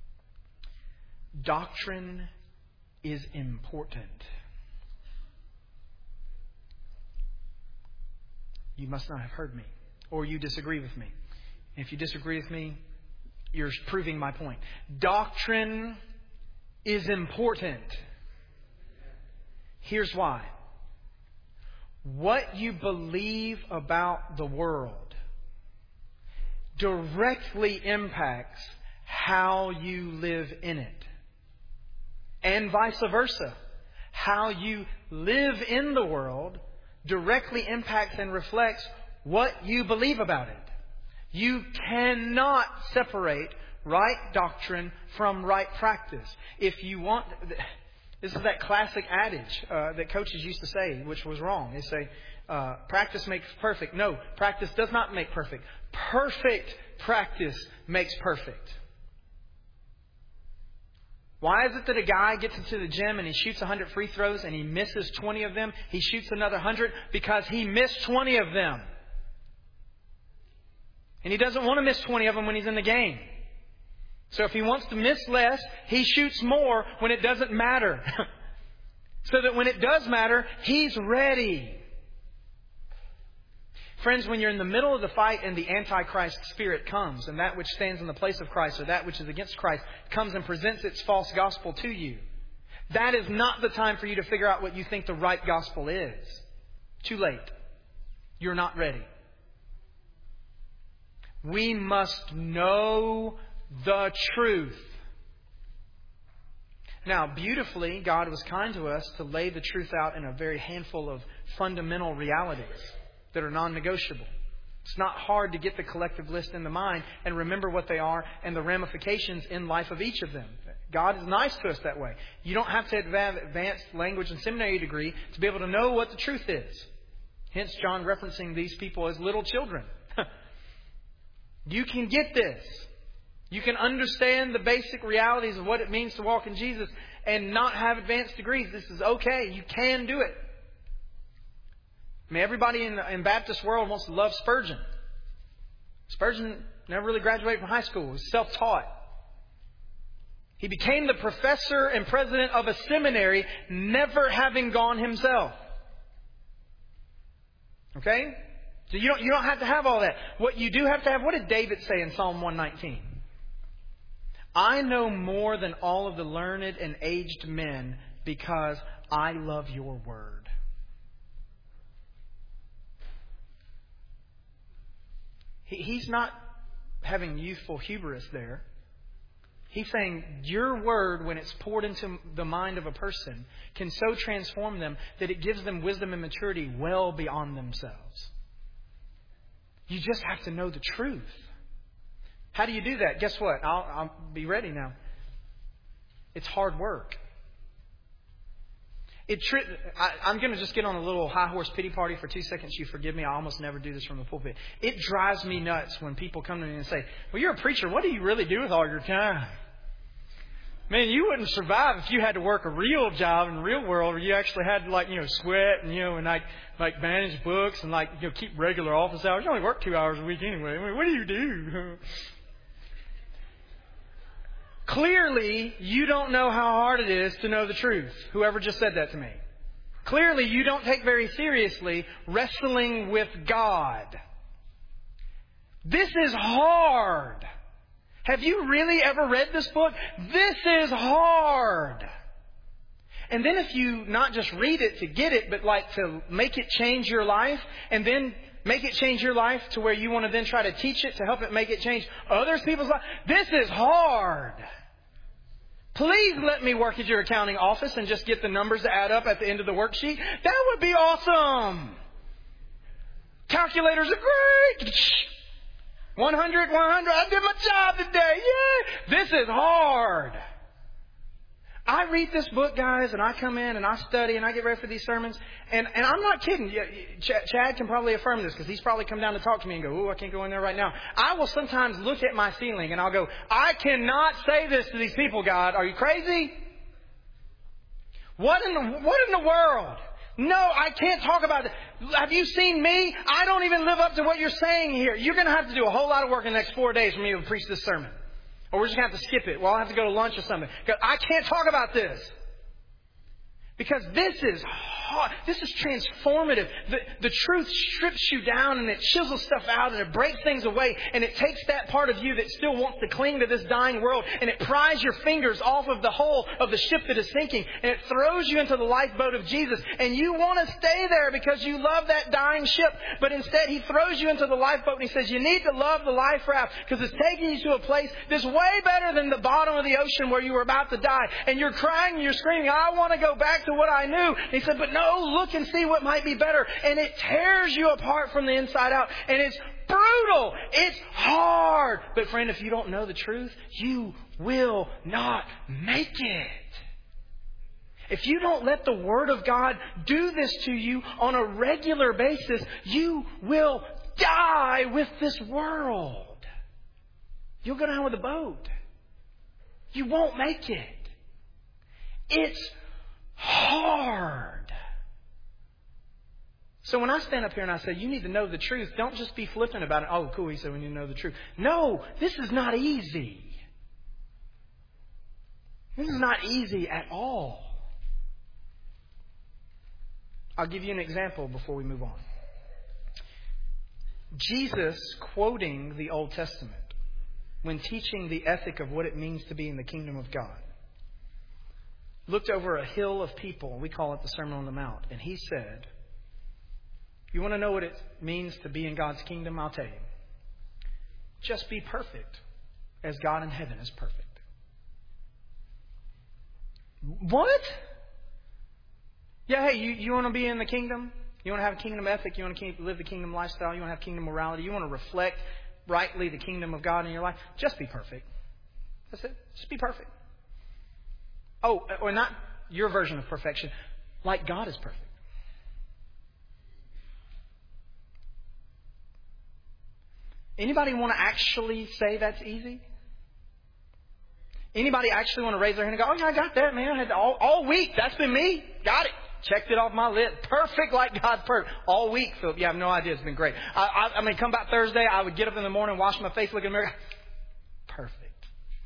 Doctrine is important. You must not have heard me, or you disagree with me. And if you disagree with me, you're proving my point. Doctrine is important. Here's why. What you believe about the world directly impacts how you live in it. And vice versa. How you live in the world directly impacts and reflects what you believe about it. You cannot separate right doctrine from right practice. If you want, this is that classic adage uh, that coaches used to say, which was wrong. They say, uh, practice makes perfect. No, practice does not make perfect. Perfect practice makes perfect. Why is it that a guy gets into the gym and he shoots one hundred free throws and he misses twenty of them? He shoots another one hundred because he missed twenty of them. And he doesn't want to miss twenty of them when he's in the game. So if he wants to miss less, he shoots more when it doesn't matter. So that when it does matter, he's ready. Friends, when you're in the middle of the fight and the Antichrist spirit comes, and that which stands in the place of Christ or that which is against Christ comes and presents its false gospel to you, that is not the time for you to figure out what you think the right gospel is. Too late. You're not ready. We must know the truth. Now, beautifully, God was kind to us to lay the truth out in a very handful of fundamental realities that are non-negotiable. It's not hard to get the collective list in the mind and remember what they are and the ramifications in life of each of them. God is nice to us that way. You don't have to have advanced language and seminary degree to be able to know what the truth is. Hence, John referencing these people as little children. You can get this. You can understand the basic realities of what it means to walk in Jesus and not have advanced degrees. This is okay. You can do it. I mean, everybody in the in Baptist world wants to love Spurgeon. Spurgeon never really graduated from high school. He was self-taught. He became the professor and president of a seminary, never having gone himself. Okay? So you don't, you don't have to have all that. What you do have to have, what did David say in Psalm one nineteen? I know more than all of the learned and aged men because I love your word. He, he's not having youthful hubris there. He's saying your word, when it's poured into the mind of a person, can so transform them that it gives them wisdom and maturity well beyond themselves. You just have to know the truth. How do you do that? Guess what? I'll, I'll be ready now. It's hard work. It tri- I, I'm going to just get on a little high horse pity party for two seconds. You forgive me. I almost never do this from the pulpit. It drives me nuts when people come to me and say, well, you're a preacher. What do you really do with all your time? Man, you wouldn't survive if you had to work a real job in the real world, where you actually had to, like, you know, sweat and, you know, and like, like manage books and, like, you know, keep regular office hours. You only work two hours a week anyway. I mean, what do you do? Clearly, you don't know how hard it is to know the truth. Whoever just said that to me. Clearly, you don't take very seriously wrestling with God. This is hard. Have you really ever read this book? This is hard. And then if you not just read it to get it, but like to make it change your life, and then make it change your life to where you want to then try to teach it to help it make it change other people's lives. This is hard. Please let me work at your accounting office and just get the numbers to add up at the end of the worksheet. That would be awesome. Calculators are great. one hundred, one hundred. I did my job today. Yeah. This is hard. I read this book, guys, and I come in and I study and I get ready for these sermons. And, and I'm not kidding. Ch- Chad can probably affirm this because he's probably come down to talk to me and go, ooh, I can't go in there right now. I will sometimes look at my ceiling and I'll go, I cannot say this to these people, God. Are you crazy? What in the, what in the world? No, I can't talk about it. Have you seen me? I don't even live up to what you're saying here. You're going to have to do a whole lot of work in the next four days for me to preach this sermon. Or we're just going to have to skip it. Well, I'll have to go to lunch or something. Because I can't talk about this. Because this is hard. This is transformative. The, the truth strips you down and it chisels stuff out and it breaks things away. And it takes that part of you that still wants to cling to this dying world and it pries your fingers off of the hull of the ship that is sinking. And it throws you into the lifeboat of Jesus. And you want to stay there because you love that dying ship. But instead He throws you into the lifeboat and He says, you need to love the life raft because it's taking you to a place that's way better than the bottom of the ocean where you were about to die. And you're crying and you're screaming, I want to go back to what I knew. And He said, but no, look and see what might be better. And it tears you apart from the inside out. And it's brutal. It's hard. But friend, if you don't know the truth, you will not make it. If you don't let the Word of God do this to you on a regular basis, you will die with this world. You'll go down with a boat. You won't make it. It's hard. So when I stand up here and I say, you need to know the truth, don't just be flippant about it. Oh, cool, he said we need to know the truth. No, this is not easy. This is not easy at all. I'll give you an example before we move on. Jesus, quoting the Old Testament, when teaching the ethic of what it means to be in the kingdom of God, looked over a hill of people. We call it the Sermon on the Mount. And he said, you want to know what it means to be in God's kingdom? I'll tell you. Just be perfect as God in heaven is perfect. What? Yeah, hey, you, you want to be in the kingdom? You want to have a kingdom ethic? You want to keep, live the kingdom lifestyle? You want to have kingdom morality? You want to reflect rightly the kingdom of God in your life? Just be perfect. That's it. Just be perfect. Oh, or not your version of perfection. Like God is perfect. Anybody want to actually say that's easy? Anybody actually want to raise their hand and go, oh, yeah, I got that, man. I had all, all week. That's been me. Got it. Checked it off my list. Perfect like God's perfect. All week, Philip. You have no idea. It's been great. I, I, I mean, come back Thursday, I would get up in the morning, wash my face, look in the mirror. Perfect.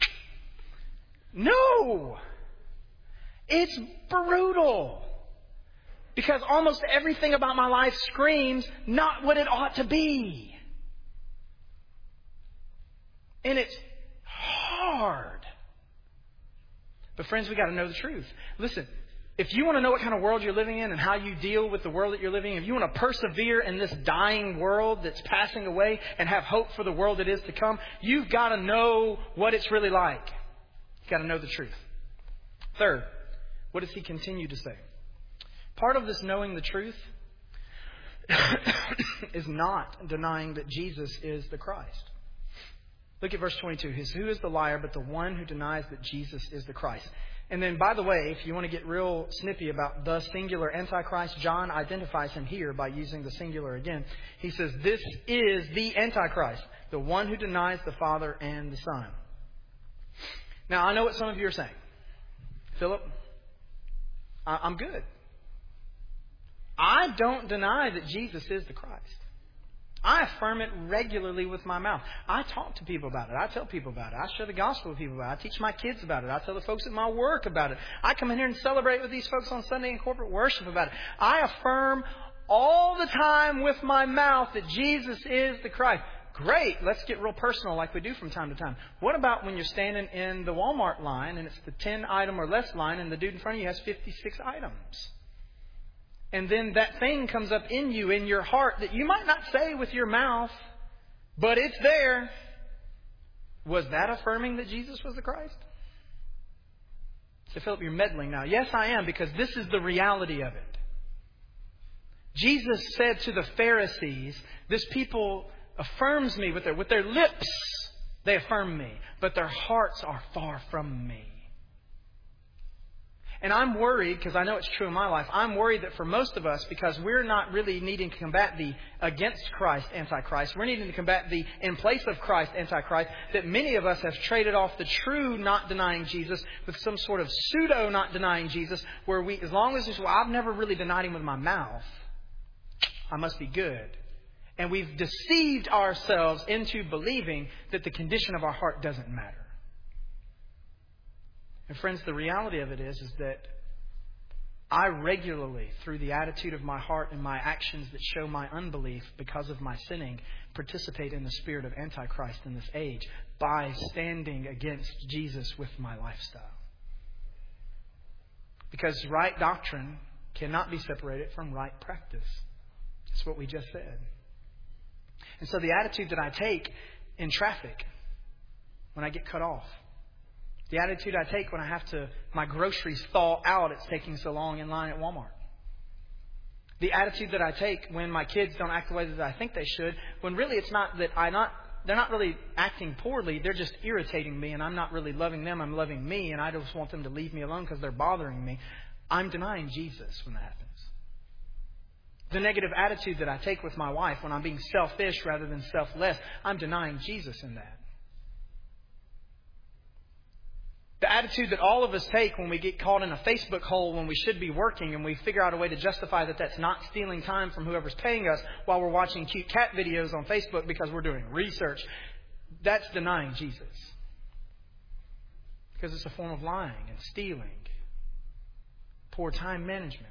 No. It's brutal. Because almost everything about my life screams not what it ought to be. And it's hard. But friends, we got to know the truth. Listen, if you want to know what kind of world you're living in and how you deal with the world that you're living in, if you want to persevere in this dying world that's passing away and have hope for the world that is to come, you've got to know what it's really like. You've got to know the truth. Third, what does he continue to say? Part of this knowing the truth is not denying that Jesus is the Christ. Look at verse twenty-two. He says, who is the liar but the one who denies that Jesus is the Christ? And then, by the way, if you want to get real snippy about the singular Antichrist, John identifies him here by using the singular again. He says, this is the Antichrist, the one who denies the Father and the Son. Now, I know what some of you are saying. Philip, I'm good. I don't deny that Jesus is the Christ. I affirm it regularly with my mouth. I talk to people about it. I tell people about it. I share the gospel with people about it. I teach my kids about it. I tell the folks at my work about it. I come in here and celebrate with these folks on Sunday in corporate worship about it. I affirm all the time with my mouth that Jesus is the Christ. Great. Let's get real personal like we do from time to time. What about when you're standing in the Walmart line and it's the ten item or less line and the dude in front of you has fifty-six items? And then that thing comes up in you, in your heart, that you might not say with your mouth, but it's there. Was that affirming that Jesus was the Christ? So, Philip, you're meddling now. Yes, I am, because this is the reality of it. Jesus said to the Pharisees, this people affirms me with their, with their lips. They affirm me, but their hearts are far from me. And I'm worried, because I know it's true in my life, I'm worried that for most of us, because we're not really needing to combat the against Christ Antichrist, we're needing to combat the in place of Christ Antichrist, that many of us have traded off the true not denying Jesus with some sort of pseudo not denying Jesus, where we, as long as it's, well, I've never really denied him with my mouth, I must be good. And we've deceived ourselves into believing that the condition of our heart doesn't matter. And friends, the reality of it is, is that I regularly, through the attitude of my heart and my actions that show my unbelief because of my sinning, participate in the spirit of Antichrist in this age by standing against Jesus with my lifestyle. Because right doctrine cannot be separated from right practice. That's what we just said. And so the attitude that I take in traffic when I get cut off, the attitude I take when I have to, my groceries thaw out, it's taking so long in line at Walmart. The attitude that I take when my kids don't act the way that I think they should, when really it's not that I not, they're not really acting poorly, they're just irritating me and I'm not really loving them, I'm loving me and I just want them to leave me alone because they're bothering me. I'm denying Jesus when that happens. The negative attitude that I take with my wife when I'm being selfish rather than selfless, I'm denying Jesus in that. The attitude that all of us take when we get caught in a Facebook hole when we should be working and we figure out a way to justify that that's not stealing time from whoever's paying us while we're watching cute cat videos on Facebook because we're doing research, that's denying Jesus. Because it's a form of lying and stealing, poor time management.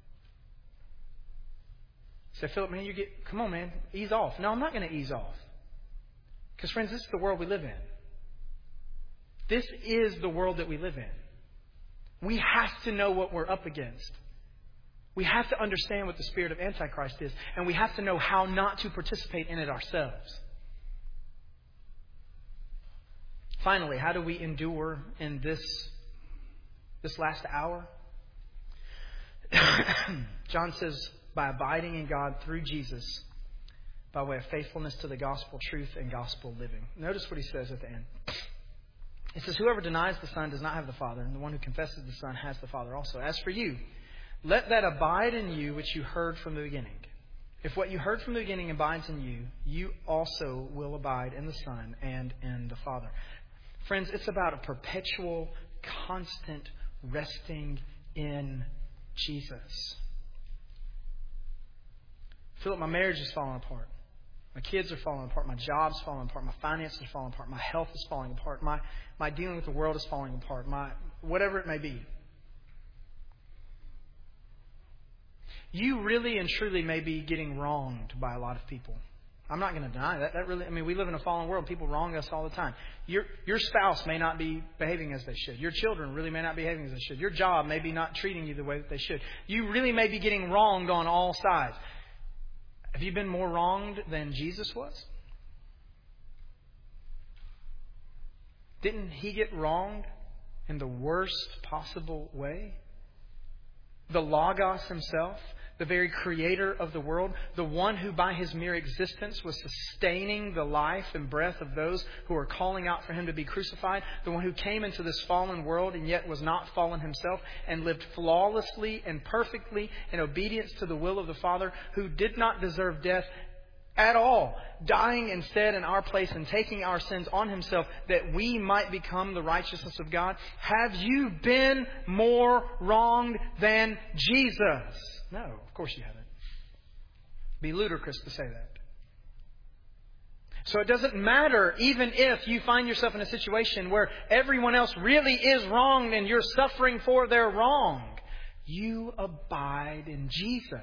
Say, Philip, man, you get, come on, man, ease off. No, I'm not going to ease off. Because, friends, this is the world we live in. This is the world that we live in. We have to know what we're up against. We have to understand what the spirit of Antichrist is. And we have to know how not to participate in it ourselves. Finally, how do we endure in this, this last hour? John says, by abiding in God through Jesus, by way of faithfulness to the gospel truth and gospel living. Notice what he says at the end. It says, whoever denies the Son does not have the Father, and the one who confesses the Son has the Father also. As for you, let that abide in you which you heard from the beginning. If what you heard from the beginning abides in you, you also will abide in the Son and in the Father. Friends, it's about a perpetual, constant resting in Jesus. Philip, my marriage is falling apart. My kids are falling apart. My job's falling apart. My finances are falling apart. My health is falling apart. My, my dealing with the world is falling apart. My whatever it may be. You really and truly may be getting wronged by a lot of people. I'm not going to deny that. That really, I mean, we live in a fallen world. People wrong us all the time. Your your spouse may not be behaving as they should. Your children really may not be behaving as they should. Your job may be not treating you the way that they should. You really may be getting wronged on all sides. Have you been more wronged than Jesus was? Didn't he get wronged in the worst possible way? The Logos himself, the very creator of the world, the one who by his mere existence was sustaining the life and breath of those who are calling out for him to be crucified, the one who came into this fallen world and yet was not fallen himself and lived flawlessly and perfectly in obedience to the will of the Father, who did not deserve death at all, dying instead in our place and taking our sins on himself that we might become the righteousness of God. Have you been more wronged than Jesus? No, of course you haven't. It'd be ludicrous to say that. So it doesn't matter even if you find yourself in a situation where everyone else really is wronged and you're suffering for their wrong. You abide in Jesus.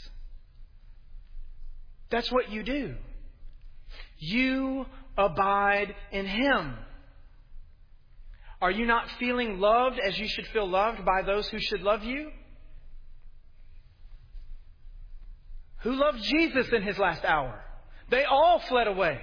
That's what you do. You abide in Him. Are you not feeling loved as you should feel loved by those who should love you? Who loved Jesus in His last hour? They all fled away.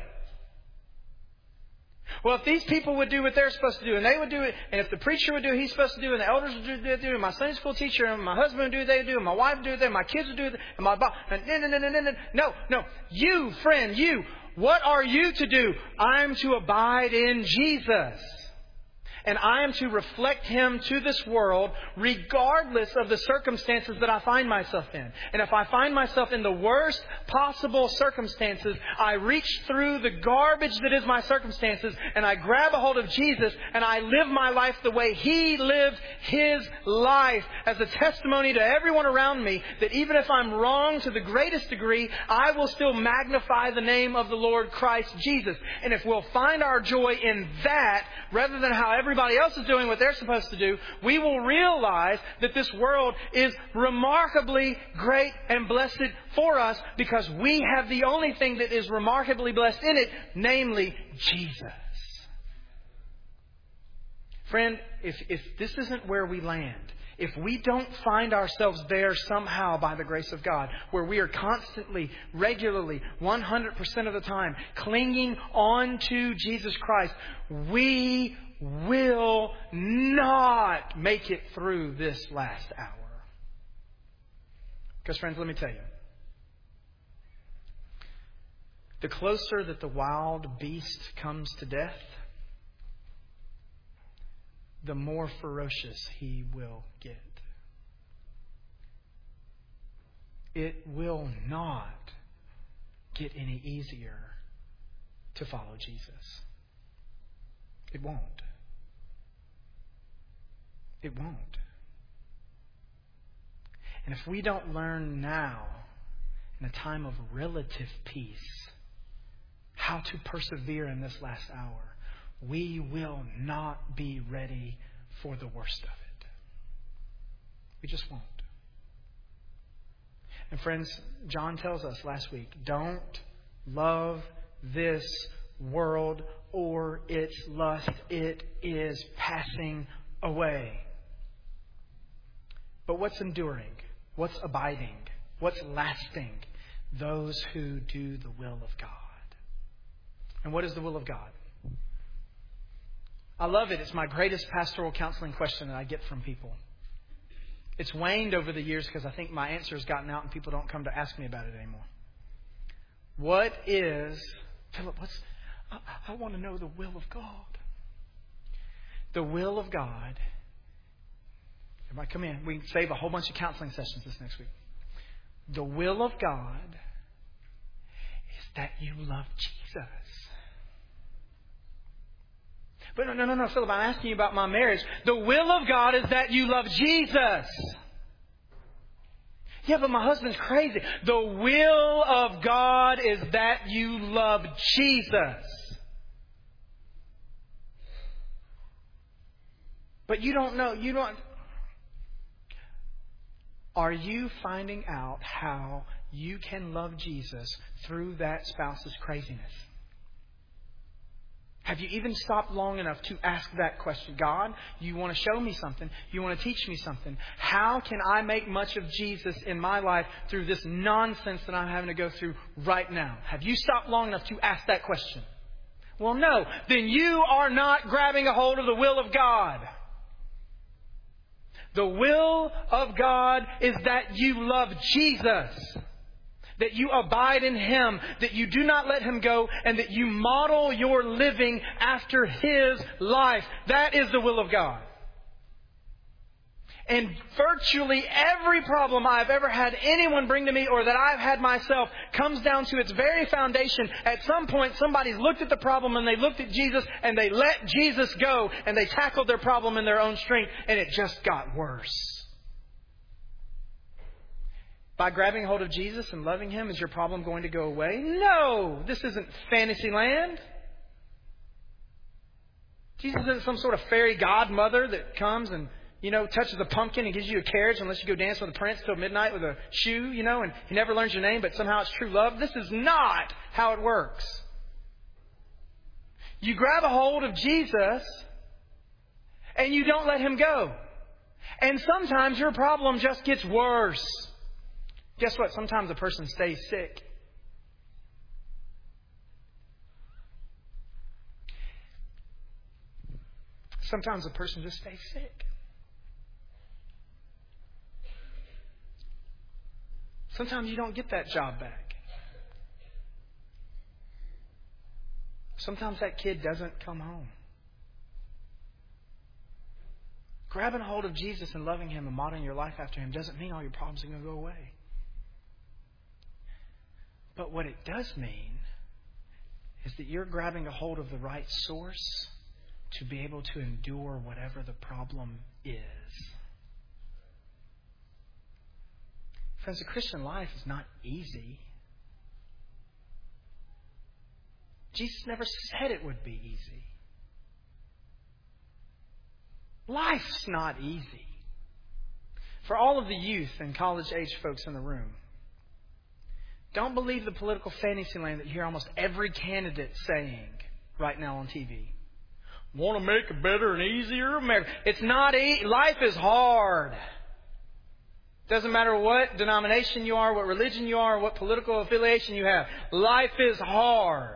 Well, if these people would do what they're supposed to do, and they would do it, and if the preacher would do what he's supposed to do, and the elders would do what they do, and my Sunday school teacher, and my husband would do what they do, and my wife would do what they do, and my kids would do it, and my boss, and no, no, no, no, no, no, no, no. You, friend, you, what are you to do? I'm to abide in Jesus. And I am to reflect Him to this world regardless of the circumstances that I find myself in. And if I find myself in the worst possible circumstances, I reach through the garbage that is my circumstances and I grab a hold of Jesus and I live my life the way He lived His life as a testimony to everyone around me that even if I'm wrong to the greatest degree, I will still magnify the name of the Lord Christ Jesus. And if we'll find our joy in that rather than how every Everybody else is doing what they're supposed to do, we will realize that this world is remarkably great and blessed for us because we have the only thing that is remarkably blessed in it, namely Jesus. Friend, if, if this isn't where we land, if we don't find ourselves there somehow by the grace of God, where we are constantly, regularly, one hundred percent of the time, clinging on to Jesus Christ, we will not make it through this last hour. Because, friends, let me tell you, the closer that the wild beast comes to death, the more ferocious he will get. It will not get any easier to follow Jesus. It won't. It won't. And if we don't learn now, in a time of relative peace, how to persevere in this last hour, we will not be ready for the worst of it. We just won't. And friends, John tells us last week, don't love this world or its lust. It is passing away. But what's enduring? What's abiding? What's lasting? Those who do the will of God. And what is the will of God? I love it. It's my greatest pastoral counseling question that I get from people. It's waned over the years because I think my answer has gotten out and people don't come to ask me about it anymore. What is, Philip, what's, I, I want to know the will of God. The will of God. Everybody come in. We can save a whole bunch of counseling sessions this next week. The will of God is that you love Jesus. But no, no, no, no, Philip, I'm asking you about my marriage. The will of God is that you love Jesus. Yeah, but my husband's crazy. The will of God is that you love Jesus. But you don't know, you don't... Are you finding out how you can love Jesus through that spouse's craziness? Have you even stopped long enough to ask that question? God, you want to show me something. You want to teach me something. How can I make much of Jesus in my life through this nonsense that I'm having to go through right now? Have you stopped long enough to ask that question? Well, no. Then you are not grabbing a hold of the will of God. The will of God is that you love Jesus. That you abide in Him, that you do not let Him go, and that you model your living after His life. That is the will of God. And virtually every problem I've ever had anyone bring to me or that I've had myself comes down to its very foundation. At some point, somebody's looked at the problem and they looked at Jesus and they let Jesus go and they tackled their problem in their own strength, and it just got worse. By grabbing hold of Jesus and loving Him, is your problem going to go away? No! This isn't fantasy land. Jesus isn't some sort of fairy godmother that comes and, you know, touches a pumpkin and gives you a carriage unless you go dance with a prince till midnight with a shoe, you know, and he never learns your name, but somehow it's true love. This is not how it works. You grab a hold of Jesus and you don't let Him go. And sometimes your problem just gets worse. Guess what? Sometimes a person stays sick. Sometimes a person just stays sick. Sometimes you don't get that job back. Sometimes that kid doesn't come home. Grabbing a hold of Jesus and loving Him and modeling your life after Him doesn't mean all your problems are going to go away. But what it does mean is that you're grabbing a hold of the right source to be able to endure whatever the problem is. Friends, the Christian life is not easy. Jesus never said it would be easy. Life's not easy. For all of the youth and college-age folks in the room, don't believe the political fantasy land that you hear almost every candidate saying right now on T V. Want to make a better and easier America. It's not easy. Life is hard. Doesn't matter what denomination you are, what religion you are, what political affiliation you have. Life is hard.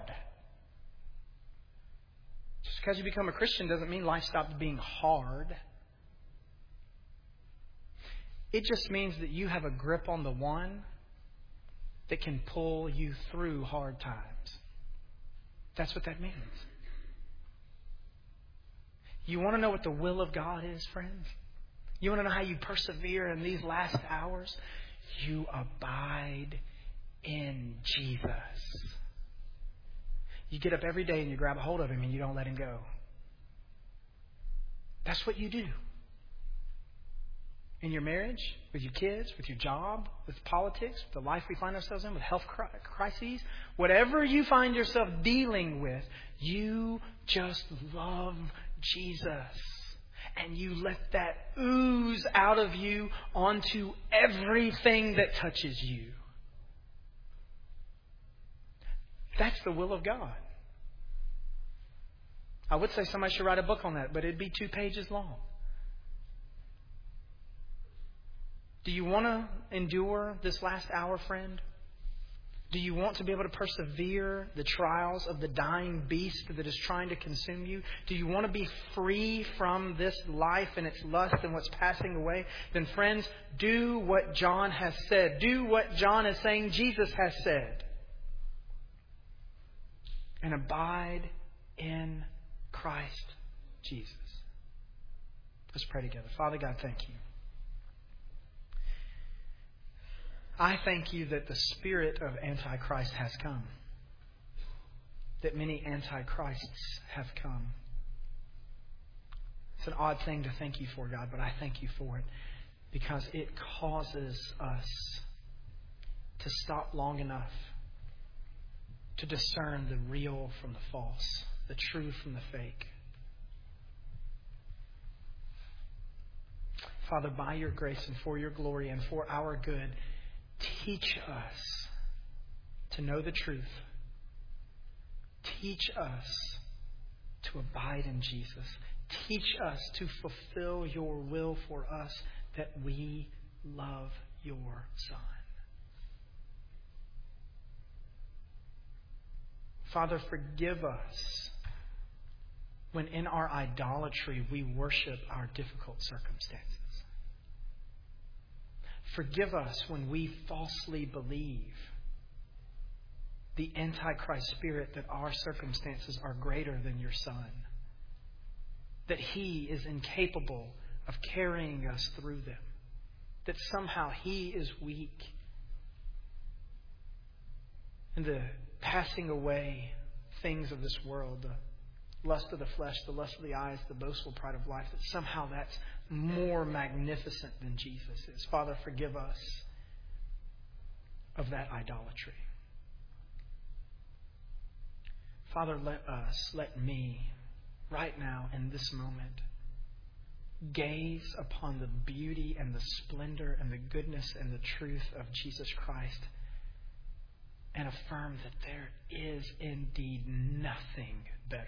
Just because you become a Christian doesn't mean life stops being hard. It just means that you have a grip on the one that can pull you through hard times. That's what that means. You want to know what the will of God is, friends? You want to know how you persevere in these last hours? You abide in Jesus. You get up every day and you grab a hold of Him and you don't let Him go. That's what you do. In your marriage, with your kids, with your job, with politics, with the life we find ourselves in, with health crises, whatever you find yourself dealing with, you just love Jesus. And you let that ooze out of you onto everything that touches you. That's the will of God. I would say somebody should write a book on that, but it'd be two pages long. Do you want to endure this last hour, friend? Do you want to be able to persevere the trials of the dying beast that is trying to consume you? Do you want to be free from this life and its lust and what's passing away? Then, friends, do what John has said. Do what John is saying Jesus has said. And abide in Christ Jesus. Let's pray together. Father God, thank you. I thank you that the spirit of Antichrist has come. That many Antichrists have come. It's an odd thing to thank you for, God, but I thank you for it because it causes us to stop long enough to discern the real from the false, the true from the fake. Father, by your grace and for your glory and for our good, teach us to know the truth. Teach us to abide in Jesus. Teach us to fulfill your will for us, that we love your Son. Father, forgive us when in our idolatry we worship our difficult circumstances. Forgive us when we falsely believe the Antichrist spirit that our circumstances are greater than your Son, that He is incapable of carrying us through them, that somehow He is weak. And the passing away things of this world, the lust of the flesh, the lust of the eyes, the boastful pride of life, that somehow that's more magnificent than Jesus is. Father, forgive us of that idolatry. Father, let us, let me, right now in this moment, gaze upon the beauty and the splendor and the goodness and the truth of Jesus Christ and affirm that there is indeed nothing better.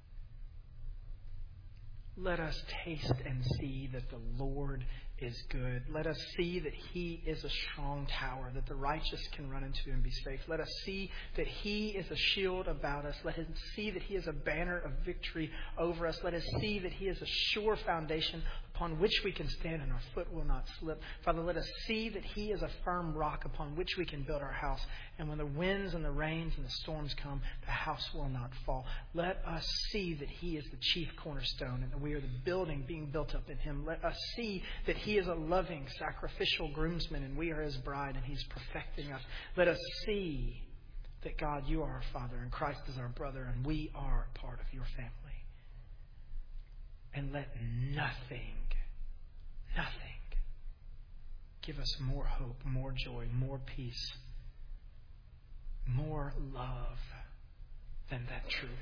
Let us taste and see that the Lord is good. Let us see that He is a strong tower that the righteous can run into and be safe. Let us see that He is a shield about us. Let us see that He is a banner of victory over us. Let us see that He is a sure foundation upon which we can stand and our foot will not slip. Father, let us see that He is a firm rock upon which we can build our house. And when the winds and the rains and the storms come, the house will not fall. Let us see that He is the chief cornerstone and that we are the building being built up in Him. Let us see that He is a loving, sacrificial groomsman and we are His bride and He's perfecting us. Let us see that, God, you are our Father and Christ is our brother and we are part of your family. And let nothing, nothing give us more hope, more joy, more peace, more love than that truth.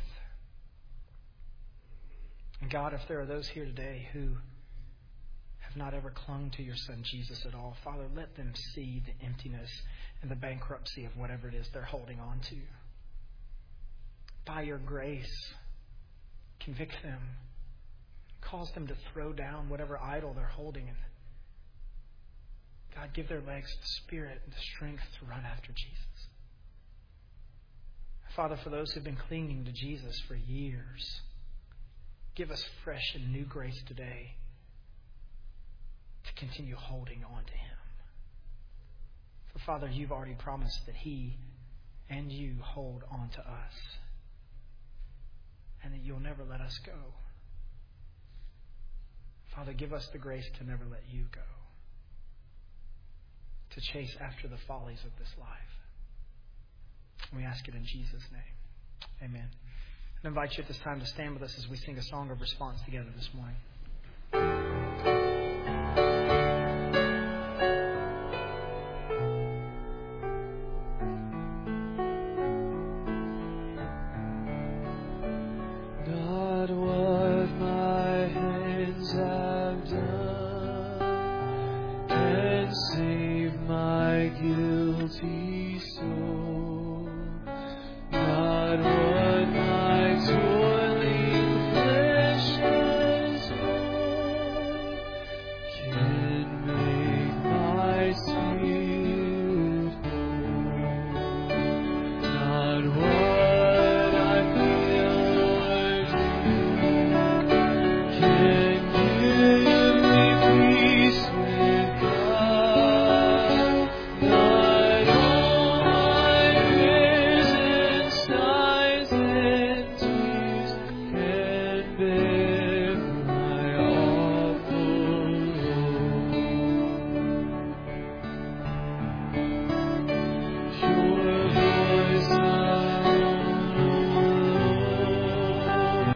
And God, if there are those here today who have not ever clung to your Son Jesus at all, Father, let them see the emptiness and the bankruptcy of whatever it is they're holding on to. By your grace, convict them. Cause them to throw down whatever idol they're holding. And God, give their legs the spirit and the strength to run after Jesus. Father, for those who've been clinging to Jesus for years, give us fresh and new grace today to continue holding on to Him. For Father, you've already promised that He and you hold on to us and that you'll never let us go. Father, give us the grace to never let you go, to chase after the follies of this life. We ask it in Jesus' name. Amen. I invite you at this time to stand with us as we sing a song of response together this morning.